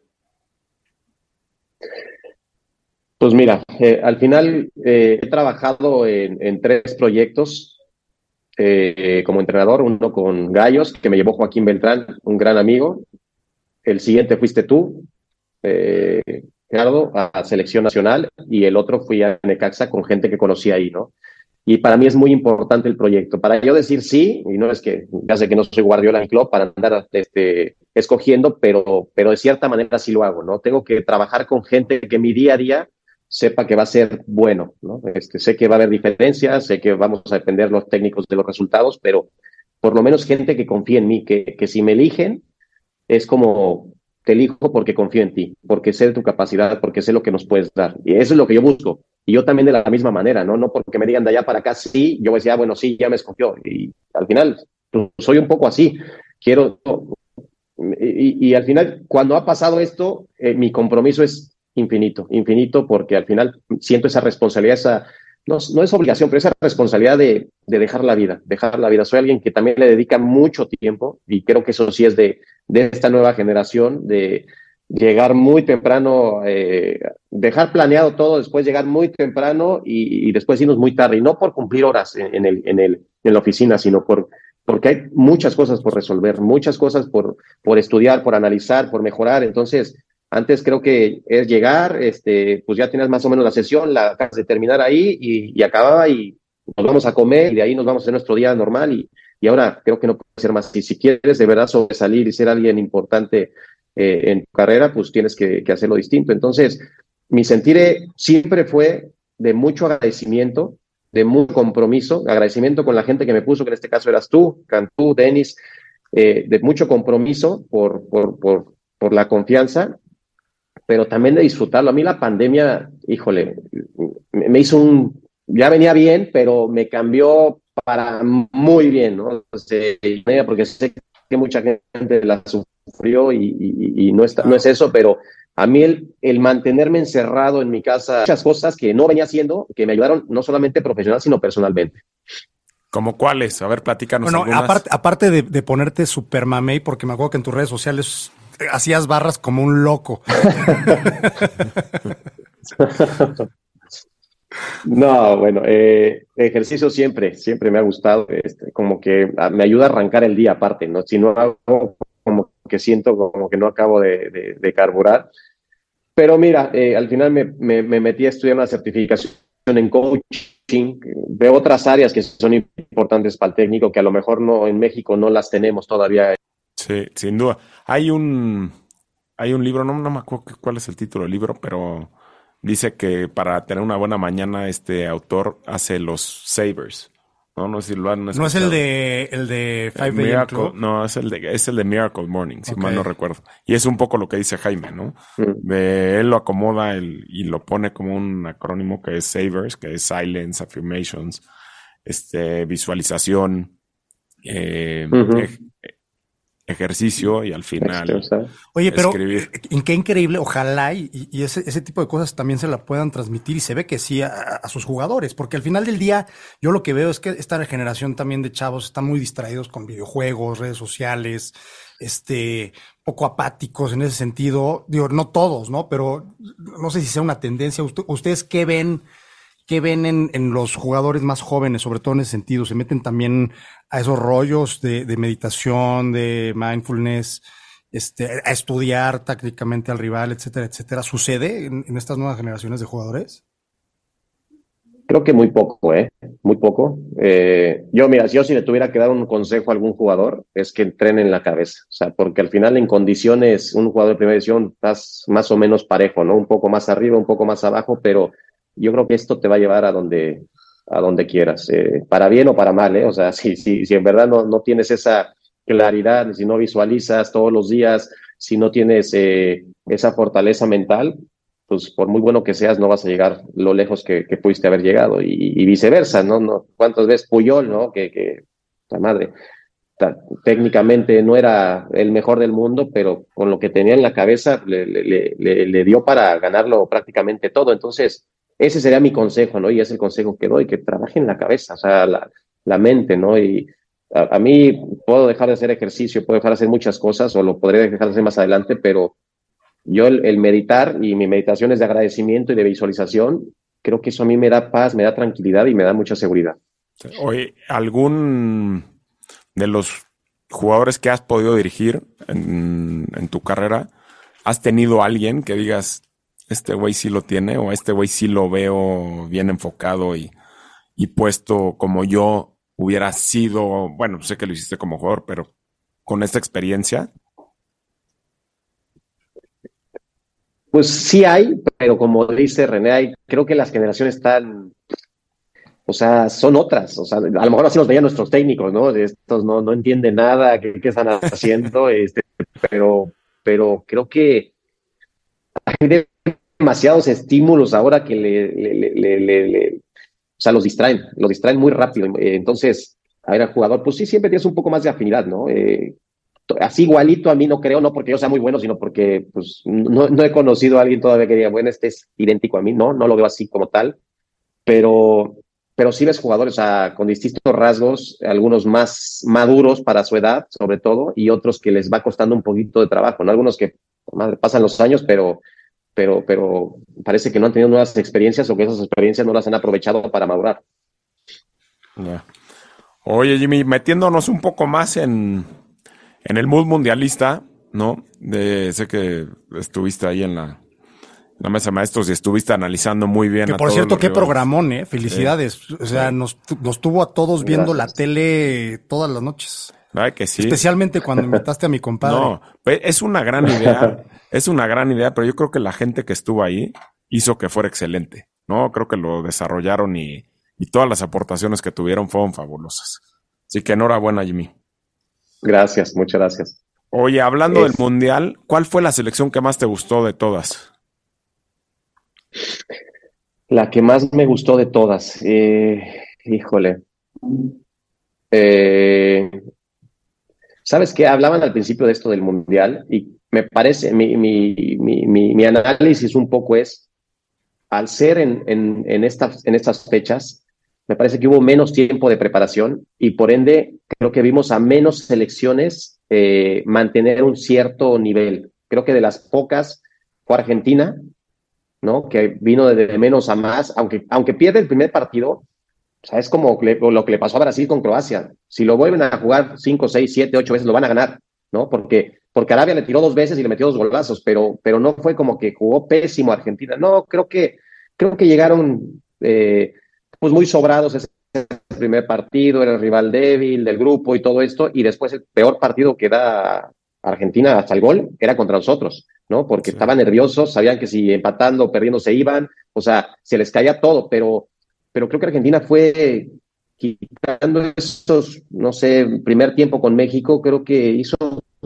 Pues mira, eh, al final eh, he trabajado en, en tres proyectos eh, como entrenador, uno con Gallos, que me llevó Joaquín Beltrán, un gran amigo. El siguiente fuiste tú, eh, Gerardo, a Selección Nacional, y el otro fui a Necaxa con gente que conocí ahí, ¿no? Y para mí es muy importante el proyecto. Para yo decir sí, y no es que, ya sé que no soy Guardiola en club para andar este, escogiendo, pero, pero de cierta manera sí lo hago, ¿no? Tengo que trabajar con gente que mi día a día sepa que va a ser bueno, ¿no? Este, sé que va a haber diferencias, sé que vamos a depender los técnicos de los resultados, pero por lo menos gente que confíe en mí, que, que si me eligen, es como, te elijo porque confío en ti, porque sé de tu capacidad, porque sé lo que nos puedes dar. Y eso es lo que yo busco. Y yo también de la misma manera, ¿no? No porque me digan de allá para acá, sí, yo voy a decir, ah, bueno, sí, ya me escogió. Y al final, soy un poco así. Quiero... Y, y al final, cuando ha pasado esto, eh, mi compromiso es infinito, infinito, porque al final siento esa responsabilidad, esa, no, no es obligación, pero esa responsabilidad de, de dejar la vida, dejar la vida. Soy alguien que también le dedica mucho tiempo y creo que eso sí es de, de esta nueva generación, de llegar muy temprano, eh, dejar planeado todo, después llegar muy temprano y, y después irnos muy tarde, y no por cumplir horas en, en, el, en, el, en la oficina, sino por, porque hay muchas cosas por resolver, muchas cosas por, por estudiar, por analizar, por mejorar. Entonces, antes creo que es llegar, este, pues ya tienes más o menos la sesión, la acabas de terminar ahí y, y acababa y nos vamos a comer y de ahí nos vamos a hacer nuestro día normal y, y ahora creo que no puede ser más. Y si quieres de verdad sobresalir y ser alguien importante eh, en tu carrera, pues tienes que, que hacerlo distinto. Entonces, mi sentir eh, siempre fue de mucho agradecimiento, de mucho compromiso, agradecimiento con la gente que me puso, que en este caso eras tú, Cantú, Denis, eh, de mucho compromiso por, por, por, por la confianza, pero también de disfrutarlo. A mí la pandemia, híjole, me hizo un... Ya venía bien, pero me cambió para muy bien, ¿no? O sea, porque sé que mucha gente la sufrió y, y, y no, está, no es eso, pero a mí el, el mantenerme encerrado en mi casa, muchas cosas que no venía haciendo, que me ayudaron no solamente profesional, sino personalmente. ¿Cómo cuáles? A ver, platícanos bueno, algunas. Aparte, aparte de, de ponerte super mamey, porque me acuerdo que en tus redes sociales hacías barras como un loco. No, bueno, eh, ejercicio siempre, siempre me ha gustado, este, como que me ayuda a arrancar el día aparte, ¿no? Si no hago, como que siento como que no acabo de, de, de carburar. Pero mira, eh, al final me, me, me metí a estudiar una certificación en coaching de otras áreas que son importantes para el técnico, que a lo mejor no en México no las tenemos todavía. Sí, sin duda. Hay un, hay un libro, no, no me acuerdo cuál es el título del libro, pero dice que para tener una buena mañana este autor hace los savers. No, no sé si lo han escuchado. No es el de el de five a m No, es el de es el de Miracle Morning, si okay. mal no recuerdo. Y es un poco lo que dice Jaime, ¿no? Mm. De, él lo acomoda el, y lo pone como un acrónimo que es savers, que es silence, affirmations, este, visualización, eh, uh-huh. ej, ejercicio y al final Oye, pero escribir. En qué increíble, ojalá y, y ese, ese tipo de cosas también se la puedan transmitir y se ve que sí a, a sus jugadores, porque al final del día yo lo que veo es que esta generación también de chavos están muy distraídos con videojuegos, redes sociales, este, poco apáticos en ese sentido, digo, no todos, ¿no? Pero no sé si sea una tendencia. ¿Ustedes qué ven? ¿Qué ven en, en los jugadores más jóvenes, sobre todo en ese sentido? ¿Se meten también a esos rollos de, de meditación, de mindfulness, este, a estudiar tácticamente al rival, etcétera, etcétera? ¿Sucede en, en estas nuevas generaciones de jugadores? Creo que muy poco, ¿eh? Muy poco. Eh, yo, mira, si yo si le tuviera que dar un consejo a algún jugador, es que entrene en la cabeza. O sea, porque al final en condiciones, un jugador de primera división, estás más o menos parejo, ¿no? Un poco más arriba, un poco más abajo, pero yo creo que esto te va a llevar a donde, a donde quieras, eh, para bien o para mal, ¿eh? O sea, si, si, si en verdad no, no tienes esa claridad, si no visualizas todos los días, si no tienes eh, esa fortaleza mental, pues por muy bueno que seas, no vas a llegar lo lejos que, que pudiste haber llegado, y, y viceversa, ¿no? no ¿Cuántas veces Puyol, ¿no? Que, que la madre, ta, técnicamente no era el mejor del mundo, pero con lo que tenía en la cabeza le, le, le, le dio para ganarlo prácticamente todo. Entonces, ese sería mi consejo, ¿no? Y es el consejo que doy, que trabaje en la cabeza, o sea, la, la mente, ¿no? Y a, a mí puedo dejar de hacer ejercicio, puedo dejar de hacer muchas cosas, o lo podré dejar de hacer más adelante, pero yo el, el meditar y mi meditación es de agradecimiento y de visualización, creo que eso a mí me da paz, me da tranquilidad y me da mucha seguridad. Oye, ¿algún de los jugadores que has podido dirigir en, en tu carrera, has tenido alguien que digas, este güey sí lo tiene, o este güey sí lo veo bien enfocado y, y puesto como yo hubiera sido? Bueno, sé que lo hiciste como jugador, pero con esta experiencia. Pues sí hay, pero como dice René, hay, creo que las generaciones están, o sea, son otras. O sea, a lo mejor así nos veían nuestros técnicos, ¿no? Estos no, no entienden nada, qué, qué están haciendo, este, pero, pero creo que hay demasiados estímulos ahora que le, le, le, le, le o sea, los distraen, los distraen muy rápido. Entonces, a ver, al jugador, pues sí, siempre tienes un poco más de afinidad, ¿no? Eh, así igualito a mí no creo, no porque yo sea muy bueno, sino porque pues no, no he conocido a alguien todavía que diga, bueno, este es idéntico a mí, no, no lo veo así como tal, pero, pero sí ves jugadores, o sea, con distintos rasgos, algunos más maduros para su edad, sobre todo, y otros que les va costando un poquito de trabajo, ¿no? Algunos que, madre, pasan los años, pero pero, pero parece que no han tenido nuevas experiencias, o que esas experiencias no las han aprovechado para madurar. Yeah. Oye, Jimmy, metiéndonos un poco más en, en el mood mundialista, ¿no? De, sé que estuviste ahí en la, La mesa de maestros y estuviste analizando muy bien. Que a por todos cierto, los qué rivales. programón, ¿eh? Felicidades. Sí. O sea, nos, nos tuvo a todos viendo Gracias. la tele todas las noches. Ay, que sí. Especialmente cuando invitaste a mi compadre. No, es una gran idea. Es una gran idea, pero yo creo que la gente que estuvo ahí hizo que fuera excelente, ¿no? Creo que lo desarrollaron y, y todas las aportaciones que tuvieron fueron fabulosas. Así que enhorabuena, Jimmy. Gracias, muchas gracias. Oye, hablando Es- del Mundial, ¿cuál fue la selección que más te gustó de todas? La que más me gustó de todas, eh, híjole. Eh, ¿Sabes qué? Hablaban al principio de esto del Mundial y me parece, mi, mi, mi, mi, mi análisis un poco es, al ser en, en, en, estas, en estas fechas, me parece que hubo menos tiempo de preparación y por ende creo que vimos a menos selecciones eh, mantener un cierto nivel. Creo que de las pocas fue Argentina, ¿no? Que vino de, de menos a más, aunque, aunque pierde el primer partido, o sea, es como le, lo que le pasó a Brasil con Croacia. Si lo vuelven a jugar cinco, seis, siete, ocho veces, lo van a ganar, ¿no? Porque, porque Arabia le tiró dos veces y le metió dos golazos, pero, pero no fue como que jugó pésimo Argentina. No, creo que, creo que llegaron eh, pues muy sobrados ese primer partido, era el rival débil del grupo y todo esto, y después el peor partido que da Argentina hasta el gol era contra nosotros, ¿no? Porque sí. Estaban nerviosos, sabían que si empatando o perdiendo se iban, o sea, se les caía todo, pero, pero creo que Argentina fue quitando esos, no sé, primer tiempo con México, creo que hizo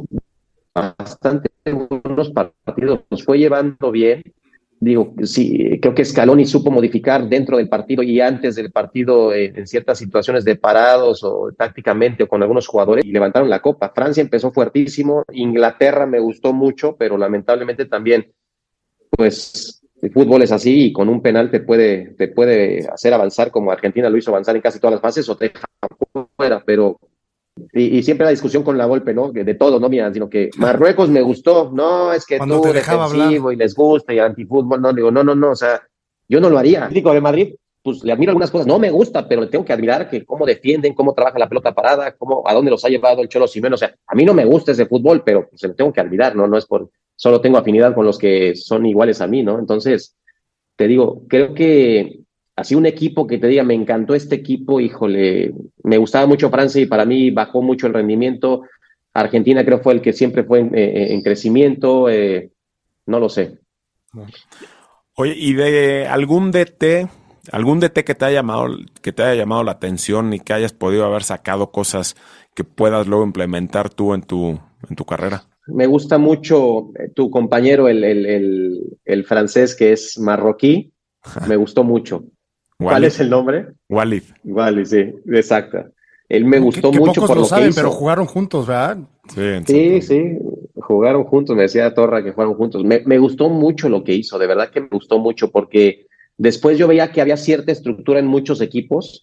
bastante buenos partidos, nos fue llevando bien. Digo, sí, creo que Scaloni supo modificar dentro del partido y antes del partido eh, en ciertas situaciones de parados o tácticamente o con algunos jugadores y levantaron la copa. Francia empezó fuertísimo, Inglaterra me gustó mucho, pero lamentablemente también, pues, el fútbol es así y con un penal te puede, te puede hacer avanzar como Argentina lo hizo avanzar en casi todas las fases o te deja fuera, pero Y, y siempre la discusión con la Volpe, ¿no? De todo, no mira, sino que Marruecos me gustó, no, es que Cuando tú te dejaba defensivo hablar. y les gusta y antifútbol, no, digo, no, no, no, o sea, yo no lo haría. El Atlético de Madrid, pues le admiro algunas cosas, no me gusta, pero le tengo que admirar que cómo defienden, cómo trabaja la pelota parada, cómo, a dónde los ha llevado el Cholo Simeone, o sea, a mí no me gusta ese fútbol, pero pues, se lo tengo que admirar, ¿no? No es por, solo tengo afinidad con los que son iguales a mí, ¿no? Entonces, te digo, creo que así un equipo que te diga, me encantó este equipo, híjole, me gustaba mucho Francia y para mí bajó mucho el rendimiento. Argentina creo fue el que siempre fue en, eh, en crecimiento, eh, no lo sé. Oye, ¿y de algún D T, algún D T que te haya llamado, que te haya llamado la atención y que hayas podido haber sacado cosas que puedas luego implementar tú en tu, en tu carrera? Me gusta mucho tu compañero, el, el, el, el francés que es marroquí, me gustó mucho. Walid. ¿Cuál es el nombre? Walid. Walid, sí, exacto. Él me gustó que, que mucho pocos por lo, lo saben, que hizo. pero jugaron juntos, ¿verdad? Sí, sí, sí, jugaron juntos, me decía Torra que jugaron juntos. Me, me gustó mucho lo que hizo, de verdad que me gustó mucho, porque después yo veía que había cierta estructura en muchos equipos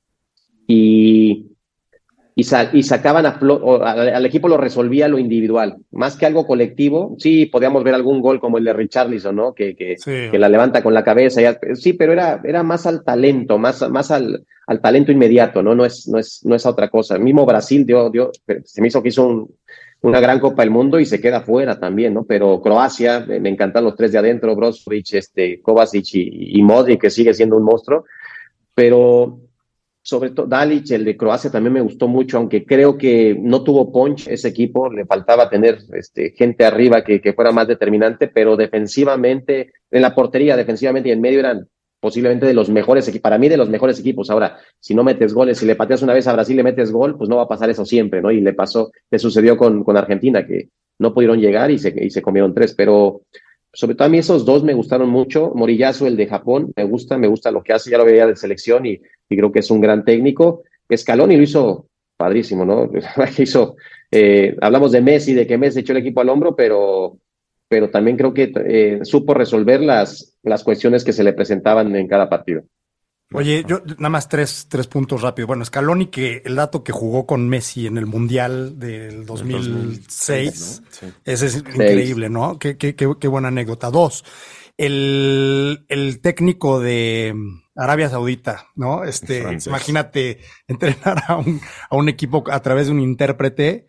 y, y, sa y sacaban a flo al, al equipo lo resolvía lo individual, más que algo colectivo. Sí, podíamos ver algún gol como el de Richarlison, ¿no? Que, que, sí. que la levanta con la cabeza. Ya, sí, pero era, era más al talento, más, más al, al talento inmediato, ¿no? No es, no es, no es a otra cosa. El mismo Brasil dio, dio, se me hizo que hizo un, una gran Copa del Mundo y se queda fuera también, ¿no? Pero Croacia, me, me encantan los tres de adentro, Brozovic, este, Kovacic y, y Modric, que sigue siendo un monstruo. Pero sobre todo Dalic, el de Croacia, también me gustó mucho, aunque creo que no tuvo punch ese equipo, le faltaba tener este, gente arriba que, que fuera más determinante, pero defensivamente, en la portería, defensivamente y en medio eran posiblemente de los mejores equipos, para mí de los mejores equipos. Ahora, si no metes goles, si le pateas una vez a Brasil, le metes gol, pues no va a pasar eso siempre, ¿no? Y le pasó, le sucedió con, con Argentina, que no pudieron llegar y se, y se comieron tres, pero sobre todo a mí esos dos me gustaron mucho. Moriyasu, el de Japón, me gusta, me gusta lo que hace, ya lo veía de selección y, y creo que es un gran técnico. Scaloni lo hizo padrísimo, ¿no? hizo, eh, hablamos de Messi, de que Messi echó el equipo al hombro, pero, pero también creo que eh, supo resolver las, las cuestiones que se le presentaban en cada partido. Oye, yo nada más tres, tres puntos rápidos. Bueno, Scaloni, que el dato que jugó con Messi en el Mundial del dos mil seis, ¿no? Sí. Ese es increíble, ¿no? Qué, qué, qué, qué buena anécdota. Dos, el, el técnico de Arabia Saudita, ¿no? Este, imagínate entrenar a un, a un equipo a través de un intérprete.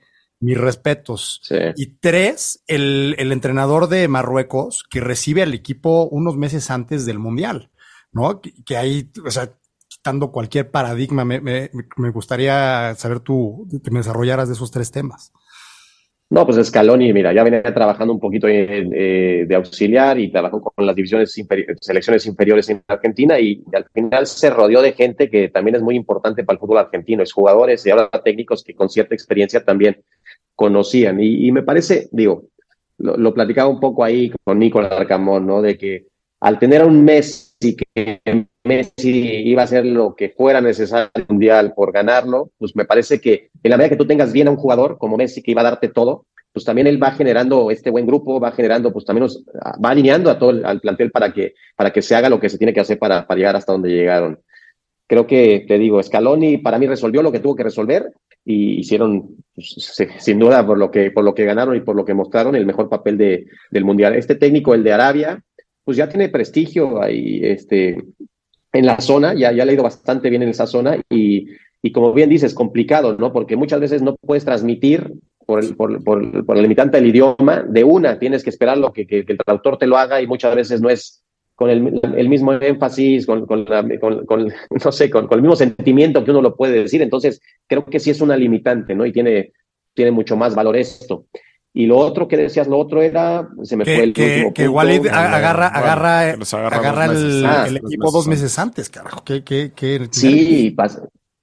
mis respetos. Sí. Y tres, el, el entrenador de Marruecos que recibe al equipo unos meses antes del Mundial, ¿no? Que, que ahí, o sea, quitando cualquier paradigma, me, me, me gustaría saber tú, que me desarrollaras de esos tres temas. No, pues Scaloni, mira, ya venía trabajando un poquito en, eh, de auxiliar y trabajó con las divisiones inferi- selecciones inferiores en Argentina y, y al final se rodeó de gente que también es muy importante para el fútbol argentino, es jugadores y ahora técnicos que con cierta experiencia también conocían. Y, y me parece, digo, lo, lo platicaba un poco ahí con Nicolás Arcamón, ¿no? De que al tener a un Messi, que Messi iba a hacer lo que fuera necesario en el Mundial por ganarlo, pues me parece que en la medida que tú tengas bien a un jugador como Messi que iba a darte todo, pues también él va generando este buen grupo, va generando, pues también nos, va alineando a todo el al plantel para que, para que se haga lo que se tiene que hacer para, para llegar hasta donde llegaron. Creo que, te digo, Scaloni para mí resolvió lo que tuvo que resolver y hicieron, pues, sin duda, por lo que, por lo que ganaron y por lo que mostraron, el mejor papel de, del Mundial. Este técnico, el de Arabia, pues ya tiene prestigio ahí, este, en la zona, ya, ya le ha ido bastante bien en esa zona y, y como bien dices, complicado, ¿no? Porque muchas veces no puedes transmitir por el, por, por, por la limitante del idioma de una, tienes que esperar lo que, que, que el traductor te lo haga y muchas veces no es con el, el mismo énfasis, con, con, la, con, con no sé, con, con el mismo sentimiento que uno lo puede decir. Entonces, creo que sí es una limitante, ¿no? Y tiene, tiene mucho más valor esto. Y lo otro que decías, lo otro era, se me que, fue el que, último que punto. Walid agarra, bueno, agarra, agarra, agarra dos el, meses, ah, el dos equipo meses dos antes. meses antes, carajo. ¿Qué, qué, qué Sí, pasa,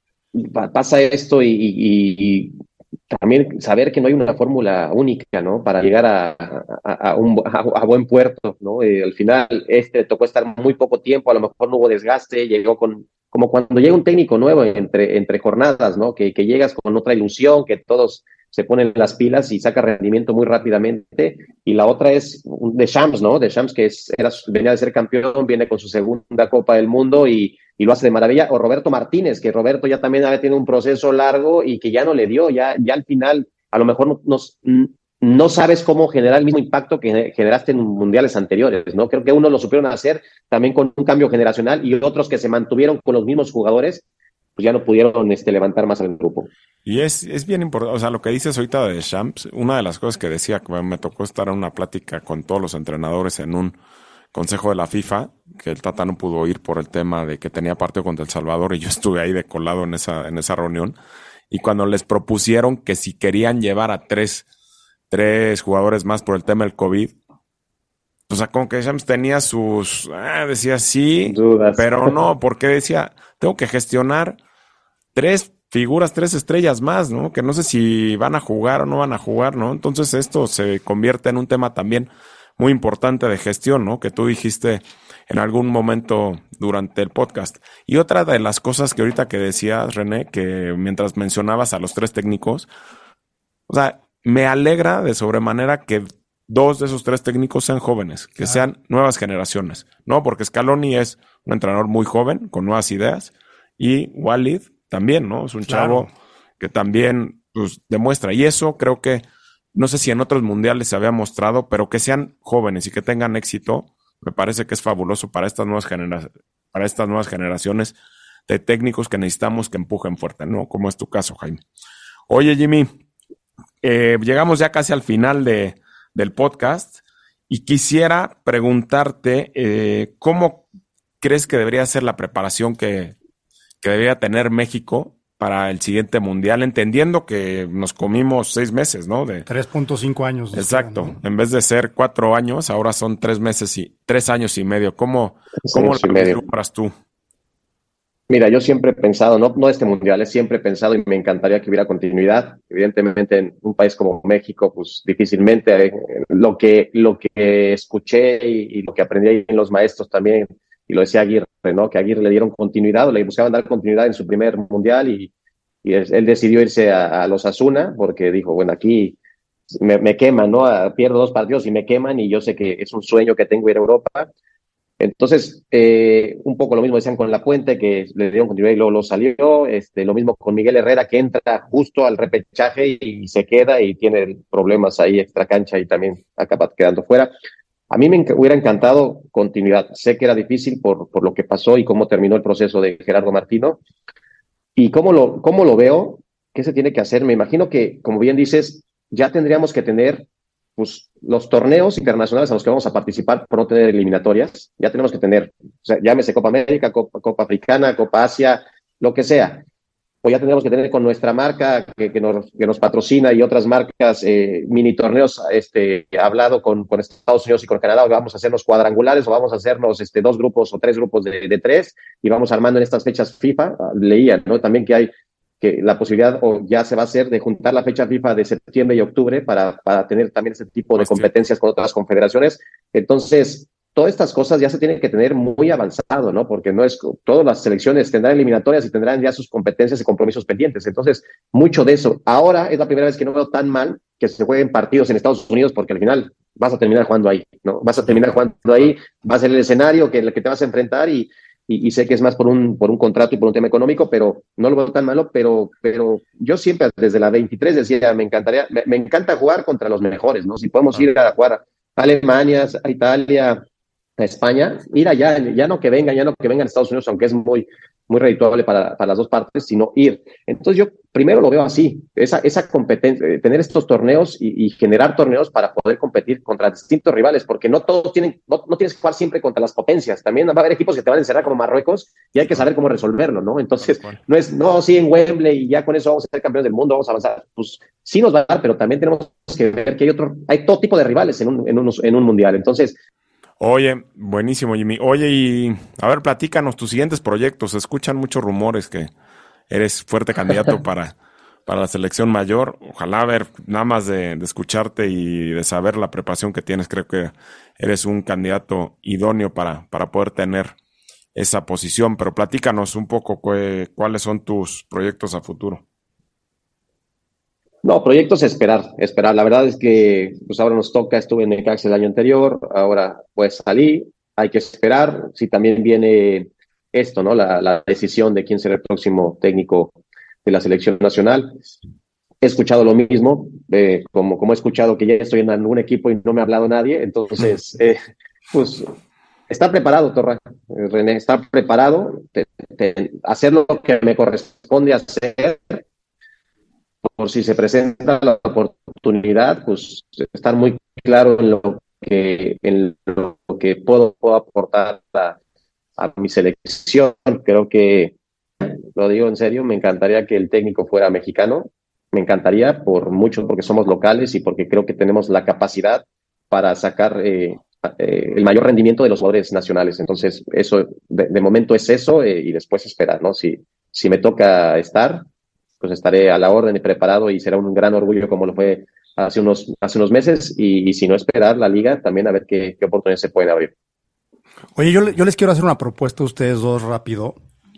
pasa esto y, y, y también saber que no hay una fórmula única, ¿no? Para llegar a, a, a, un, a, a buen puerto, ¿no? Eh, al final, este tocó estar muy poco tiempo, a lo mejor no hubo desgaste, llegó con, como cuando llega un técnico nuevo entre, entre jornadas, ¿no? Que, que llegas con otra ilusión, que todos se ponen las pilas y saca rendimiento muy rápidamente. Y la otra es Deschamps, ¿no? Deschamps, que es, era, venía de ser campeón, viene con su segunda Copa del Mundo y, y lo hace de maravilla. O Roberto Martínez, que Roberto ya también había tenido un proceso largo y que ya no le dio, ya, ya al final a lo mejor no, no, no sabes cómo generar el mismo impacto que generaste en mundiales anteriores, ¿no? Creo que unos lo supieron hacer también con un cambio generacional y otros que se mantuvieron con los mismos jugadores, pues ya no pudieron este, levantar más al grupo. Y es, es bien importante, o sea, lo que dices ahorita de Deschamps, una de las cosas que decía, que me tocó estar en una plática con todos los entrenadores en un consejo de la FIFA, que el Tata no pudo ir por el tema de que tenía partido contra El Salvador y yo estuve ahí de colado en esa, en esa reunión, y cuando les propusieron que si querían llevar a tres, tres jugadores más por el tema del COVID, o sea, como que Deschamps tenía sus, ah, decía sí, dudas, pero no, porque decía, tengo que gestionar tres figuras, tres estrellas más, ¿no? Que no sé si van a jugar o no van a jugar, ¿no? Entonces esto se convierte en un tema también muy importante de gestión, ¿no? Que tú dijiste en algún momento durante el podcast. Y otra de las cosas que ahorita que decías, René, que mientras mencionabas a los tres técnicos, o sea, me alegra de sobremanera que dos de esos tres técnicos sean jóvenes, que claro. sean nuevas generaciones, ¿no? Porque Scaloni es un entrenador muy joven, con nuevas ideas, y Walid también, ¿no? Es un claro. chavo que también pues, demuestra. Y eso creo que, no sé si en otros mundiales se había mostrado, pero que sean jóvenes y que tengan éxito, me parece que es fabuloso para estas nuevas genera- para estas nuevas generaciones de técnicos que necesitamos que empujen fuerte, ¿no? Como es tu caso, Jaime. Oye, Jimmy, eh, llegamos ya casi al final de, del podcast y quisiera preguntarte eh, ¿cómo crees que debería ser la preparación que que debería tener México para el siguiente mundial, entendiendo que nos comimos seis meses, ¿no? De tres punto cinco años. Exacto. Espera, ¿no? En vez de ser cuatro años, ahora son tres meses y tres años y medio. ¿Cómo, cómo lo vislumbras tú? Mira, yo siempre he pensado, no, no este mundial, siempre he pensado y me encantaría que hubiera continuidad. Evidentemente, en un país como México, pues difícilmente eh, lo que lo que escuché y, y lo que aprendí ahí en los maestros también. Y lo decía Aguirre, ¿no? Que a Aguirre le dieron continuidad o le buscaban dar continuidad en su primer mundial y, y él decidió irse a, a los Osasuna porque dijo, bueno, aquí me, me queman, ¿no? Pierdo dos partidos y me queman y yo sé que es un sueño que tengo ir a Europa. Entonces, eh, un poco lo mismo decían con La Puente, que le dieron continuidad y luego lo salió. Este, lo mismo con Miguel Herrera, que entra justo al repechaje y se queda y tiene problemas ahí extra cancha y también acaba quedando fuera. A mí me enc- hubiera encantado continuidad. Sé que era difícil por, por lo que pasó y cómo terminó el proceso de Gerardo Martino. Y cómo lo, cómo lo veo, qué se tiene que hacer. Me imagino que, como bien dices, ya tendríamos que tener pues, los torneos internacionales a los que vamos a participar por no tener eliminatorias. Ya tenemos que tener, o sea, llámese Copa América, Copa, Copa Africana, Copa Asia, lo que sea. O ya tendríamos que tener con nuestra marca que, que, nos, que nos patrocina y otras marcas, eh, mini torneos, este, hablado con, con Estados Unidos y con Canadá, vamos a hacernos cuadrangulares o vamos a hacernos este, dos grupos o tres grupos de, de tres y vamos armando en estas fechas FIFA. Leía, ¿no? También que hay que la posibilidad, o ya se va a hacer, de juntar la fecha FIFA de septiembre y octubre para, para tener también ese tipo de competencias con otras confederaciones. Entonces, todas estas cosas ya se tienen que tener muy avanzado, ¿no? Porque no es, todas las selecciones tendrán eliminatorias y tendrán ya sus competencias y compromisos pendientes. Entonces, mucho de eso. Ahora es la primera vez que no veo tan mal que se jueguen partidos en Estados Unidos, porque al final vas a terminar jugando ahí, ¿no? Vas a terminar jugando ahí, va a ser el escenario que, el que te vas a enfrentar y, y, y sé que es más por un, por un contrato y por un tema económico, pero no lo veo tan malo, pero, pero yo siempre desde la veintitrés decía, me encantaría, me, me encanta jugar contra los mejores, ¿no? Si podemos ir a jugar a Alemania, a Italia, a España, ir allá, ya no que vengan, ya no que vengan a Estados Unidos, aunque es muy, muy redituable para, para las dos partes, sino ir. Entonces yo primero lo veo así, esa, esa competencia, tener estos torneos y, y generar torneos para poder competir contra distintos rivales, porque no todos tienen, no, no tienes que jugar siempre contra las potencias, también va a haber equipos que te van a encerrar como Marruecos y hay que saber cómo resolverlo, ¿no? Entonces, no es, no, sí, en Wembley y ya con eso vamos a ser campeones del mundo, vamos a avanzar, pues sí nos va a dar, pero también tenemos que ver que hay otro, hay todo tipo de rivales en un, en un, en un mundial, entonces. Oye, buenísimo, Jimmy. Oye, y a ver, platícanos tus siguientes proyectos. Se escuchan muchos rumores que eres fuerte candidato para, para la selección mayor. Ojalá, a ver, nada más de, de escucharte y de saber la preparación que tienes, creo que eres un candidato idóneo para, para poder tener esa posición. Pero platícanos un poco cu- cuáles son tus proyectos a futuro. No, proyectos esperar, esperar. La verdad es que pues ahora nos toca, estuve en Necaxa el año anterior, ahora pues salí, hay que esperar. Si también viene esto, ¿no? La, la decisión de quién será el próximo técnico de la selección nacional. He escuchado lo mismo, eh, como, como he escuchado que ya estoy en algún equipo y no me ha hablado nadie, entonces, eh, pues, está preparado, Torra, eh, René, está preparado, te, te, hacer lo que me corresponde hacer. Por si se presenta la oportunidad, pues estar muy claro en lo que, en lo que puedo, puedo aportar a, a mi selección. Creo que, lo digo en serio, me encantaría que el técnico fuera mexicano. Me encantaría por mucho, porque somos locales y porque creo que tenemos la capacidad para sacar eh, eh, el mayor rendimiento de los jugadores nacionales. Entonces, eso de, de momento es eso eh, y después esperar, ¿no? Si, si me toca estar, pues estaré a la orden y preparado y será un gran orgullo como lo fue hace unos, hace unos meses y, y si no esperar la liga también a ver qué, qué oportunidades se pueden abrir. Oye, yo, yo les quiero hacer una propuesta a ustedes dos rápido,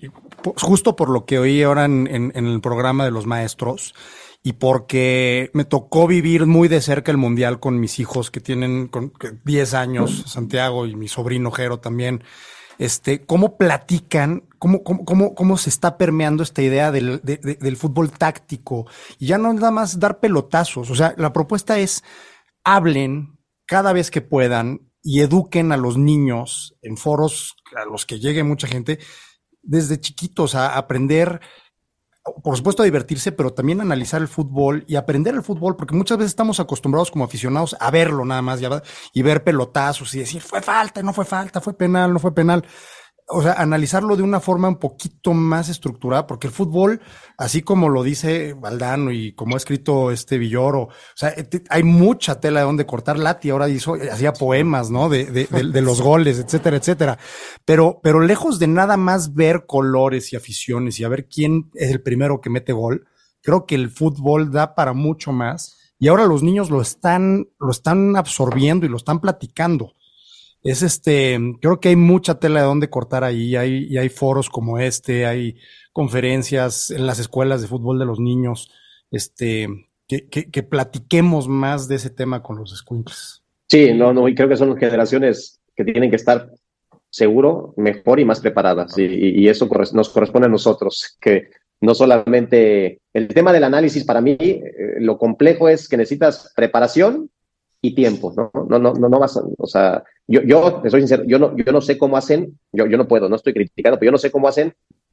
justo por lo que oí ahora en, en, en el programa de los maestros y porque me tocó vivir muy de cerca el Mundial con mis hijos que tienen con, que diez años, Santiago y mi sobrino Jero también. Este, ¿cómo platican? ¿Cómo, cómo, cómo, cómo se está permeando esta idea del, de, de, del fútbol táctico? Y ya no es nada más dar pelotazos. O sea, la propuesta es hablen cada vez que puedan y eduquen a los niños en foros a los que llegue mucha gente desde chiquitos a aprender, por supuesto a divertirse, pero también a analizar el fútbol y aprender el fútbol, porque muchas veces estamos acostumbrados como aficionados a verlo nada más y, a, y ver pelotazos y decir fue falta, no fue falta, fue penal, no fue penal. O sea, analizarlo de una forma un poquito más estructurada, porque el fútbol, así como lo dice Valdano y como ha escrito este Villoro, o sea, hay mucha tela de donde cortar. Lati ahora hizo, hacía poemas, ¿no? De, de, de, de los goles, etcétera, etcétera. Pero, pero lejos de nada más ver colores y aficiones y a ver quién es el primero que mete gol, creo que el fútbol da para mucho más. Y ahora los niños lo están, lo están absorbiendo y lo están platicando. Es este, creo que hay mucha tela de donde cortar ahí, hay, y hay foros como este, hay conferencias en las escuelas de fútbol de los niños, este, que, que, que platiquemos más de ese tema con los escuincles. Sí, no, no, y creo que son generaciones que tienen que estar seguro, mejor y más preparadas, y, y eso corre, nos corresponde a nosotros, que no solamente, el tema del análisis para mí, eh, lo complejo es que necesitas preparación y tiempo, ¿no? No, no, no, no vas a, o sea, yo, yo, te soy sincero, yo no, yo no sé cómo hacen, yo, yo no puedo, no estoy criticando, pero yo no sé cómo hacen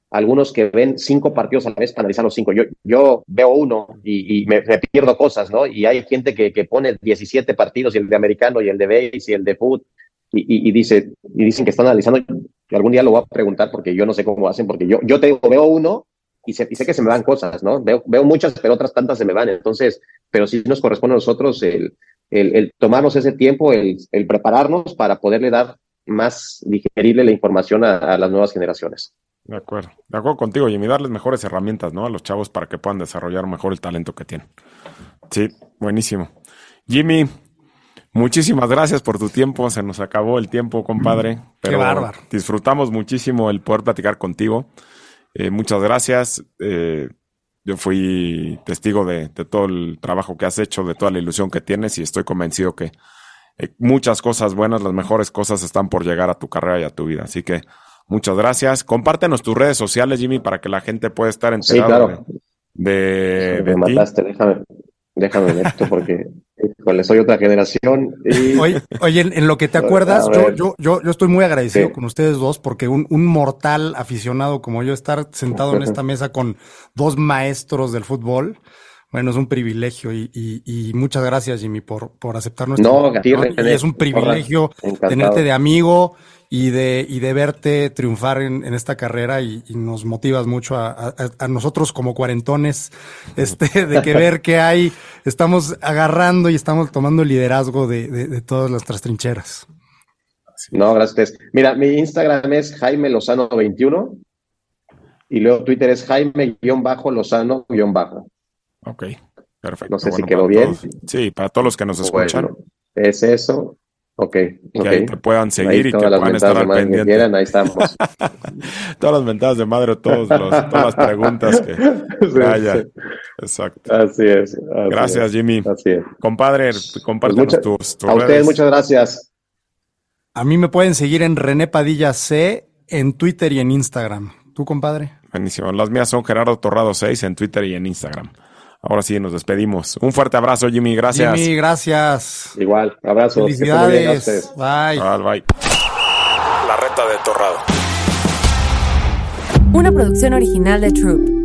algunos que ven cinco partidos a la vez para analizar los cinco. Yo, yo veo uno y, y me, me pierdo cosas, ¿no? Y hay gente que, que pone diecisiete partidos, y el de americano, y el de base, y el de foot, y, y, y, dice, y dicen que están analizando. Algún día lo voy a preguntar porque yo no sé cómo hacen, porque yo, yo te digo, veo uno y sé, y sé que se me van cosas, ¿no? Veo, veo muchas, pero otras tantas se me van. Entonces, pero sí nos corresponde a nosotros el, el, el tomarnos ese tiempo, el, el prepararnos para poderle dar más digerible la información a, a las nuevas generaciones. De acuerdo, de acuerdo contigo, Jimmy, darles mejores herramientas, ¿no? A los chavos para que puedan desarrollar mejor el talento que tienen. Sí, buenísimo. Jimmy, muchísimas gracias por tu tiempo, se nos acabó el tiempo, compadre. Pero qué bárbaro. Disfrutamos muchísimo el poder platicar contigo. Eh, muchas gracias. Eh, yo fui testigo de, de todo el trabajo que has hecho, de toda la ilusión que tienes, y estoy convencido que eh, muchas cosas buenas, las mejores cosas están por llegar a tu carrera y a tu vida. Así que muchas gracias. Compártenos tus redes sociales, Jimmy, para que la gente pueda estar enterada. Sí, claro. de, de, sí, de me ti. mataste, déjame, déjame ver esto porque híjole, soy otra generación. Y... Oye, oye, en, en lo que te acuerdas, yo, yo, yo, yo estoy muy agradecido sí. con ustedes dos, porque un, un mortal aficionado como yo, estar sentado en esta mesa con dos maestros del fútbol, bueno, es un privilegio, y, y, y muchas gracias, Jimmy, por, por aceptar nuestra no, a ti, ¿no? Y es un privilegio tenerte de amigo y de, y de verte triunfar en, en esta carrera, y, y nos motivas mucho a, a, a nosotros como cuarentones, este, de que ver que hay, estamos agarrando y estamos tomando el liderazgo de, de, de todas nuestras trincheras. No, gracias. Mira, mi Instagram es Jaime Lozano veintiuno y luego Twitter es Jaime-Lozano-. Ok, perfecto. No sé bueno, si quedó bien. Todos, sí, para todos los que nos escuchan. Bueno, es eso. Ok, que okay. ahí te puedan seguir ahí y que puedan estar al pendiente. Que quieran, ahí estamos. Todas las mentadas de madre, todos los, todas las preguntas que, sí, que haya. Sí. Exacto. Así es. Así gracias, es, Jimmy. Así es. Compadre, compártenos pues mucha, tus, tus A redes. ustedes muchas gracias. A mí me pueden seguir en René Padilla C en Twitter y en Instagram. ¿Tú, compadre? Buenísimo. Las mías son Gerardo Torrado seis en Twitter y en Instagram. Ahora sí, nos despedimos. Un fuerte abrazo, Jimmy. Gracias. Jimmy, gracias. Igual, abrazos. Felicidades. Bye. Bye. Bye. La Reta de Torrado. Una producción original de Troop.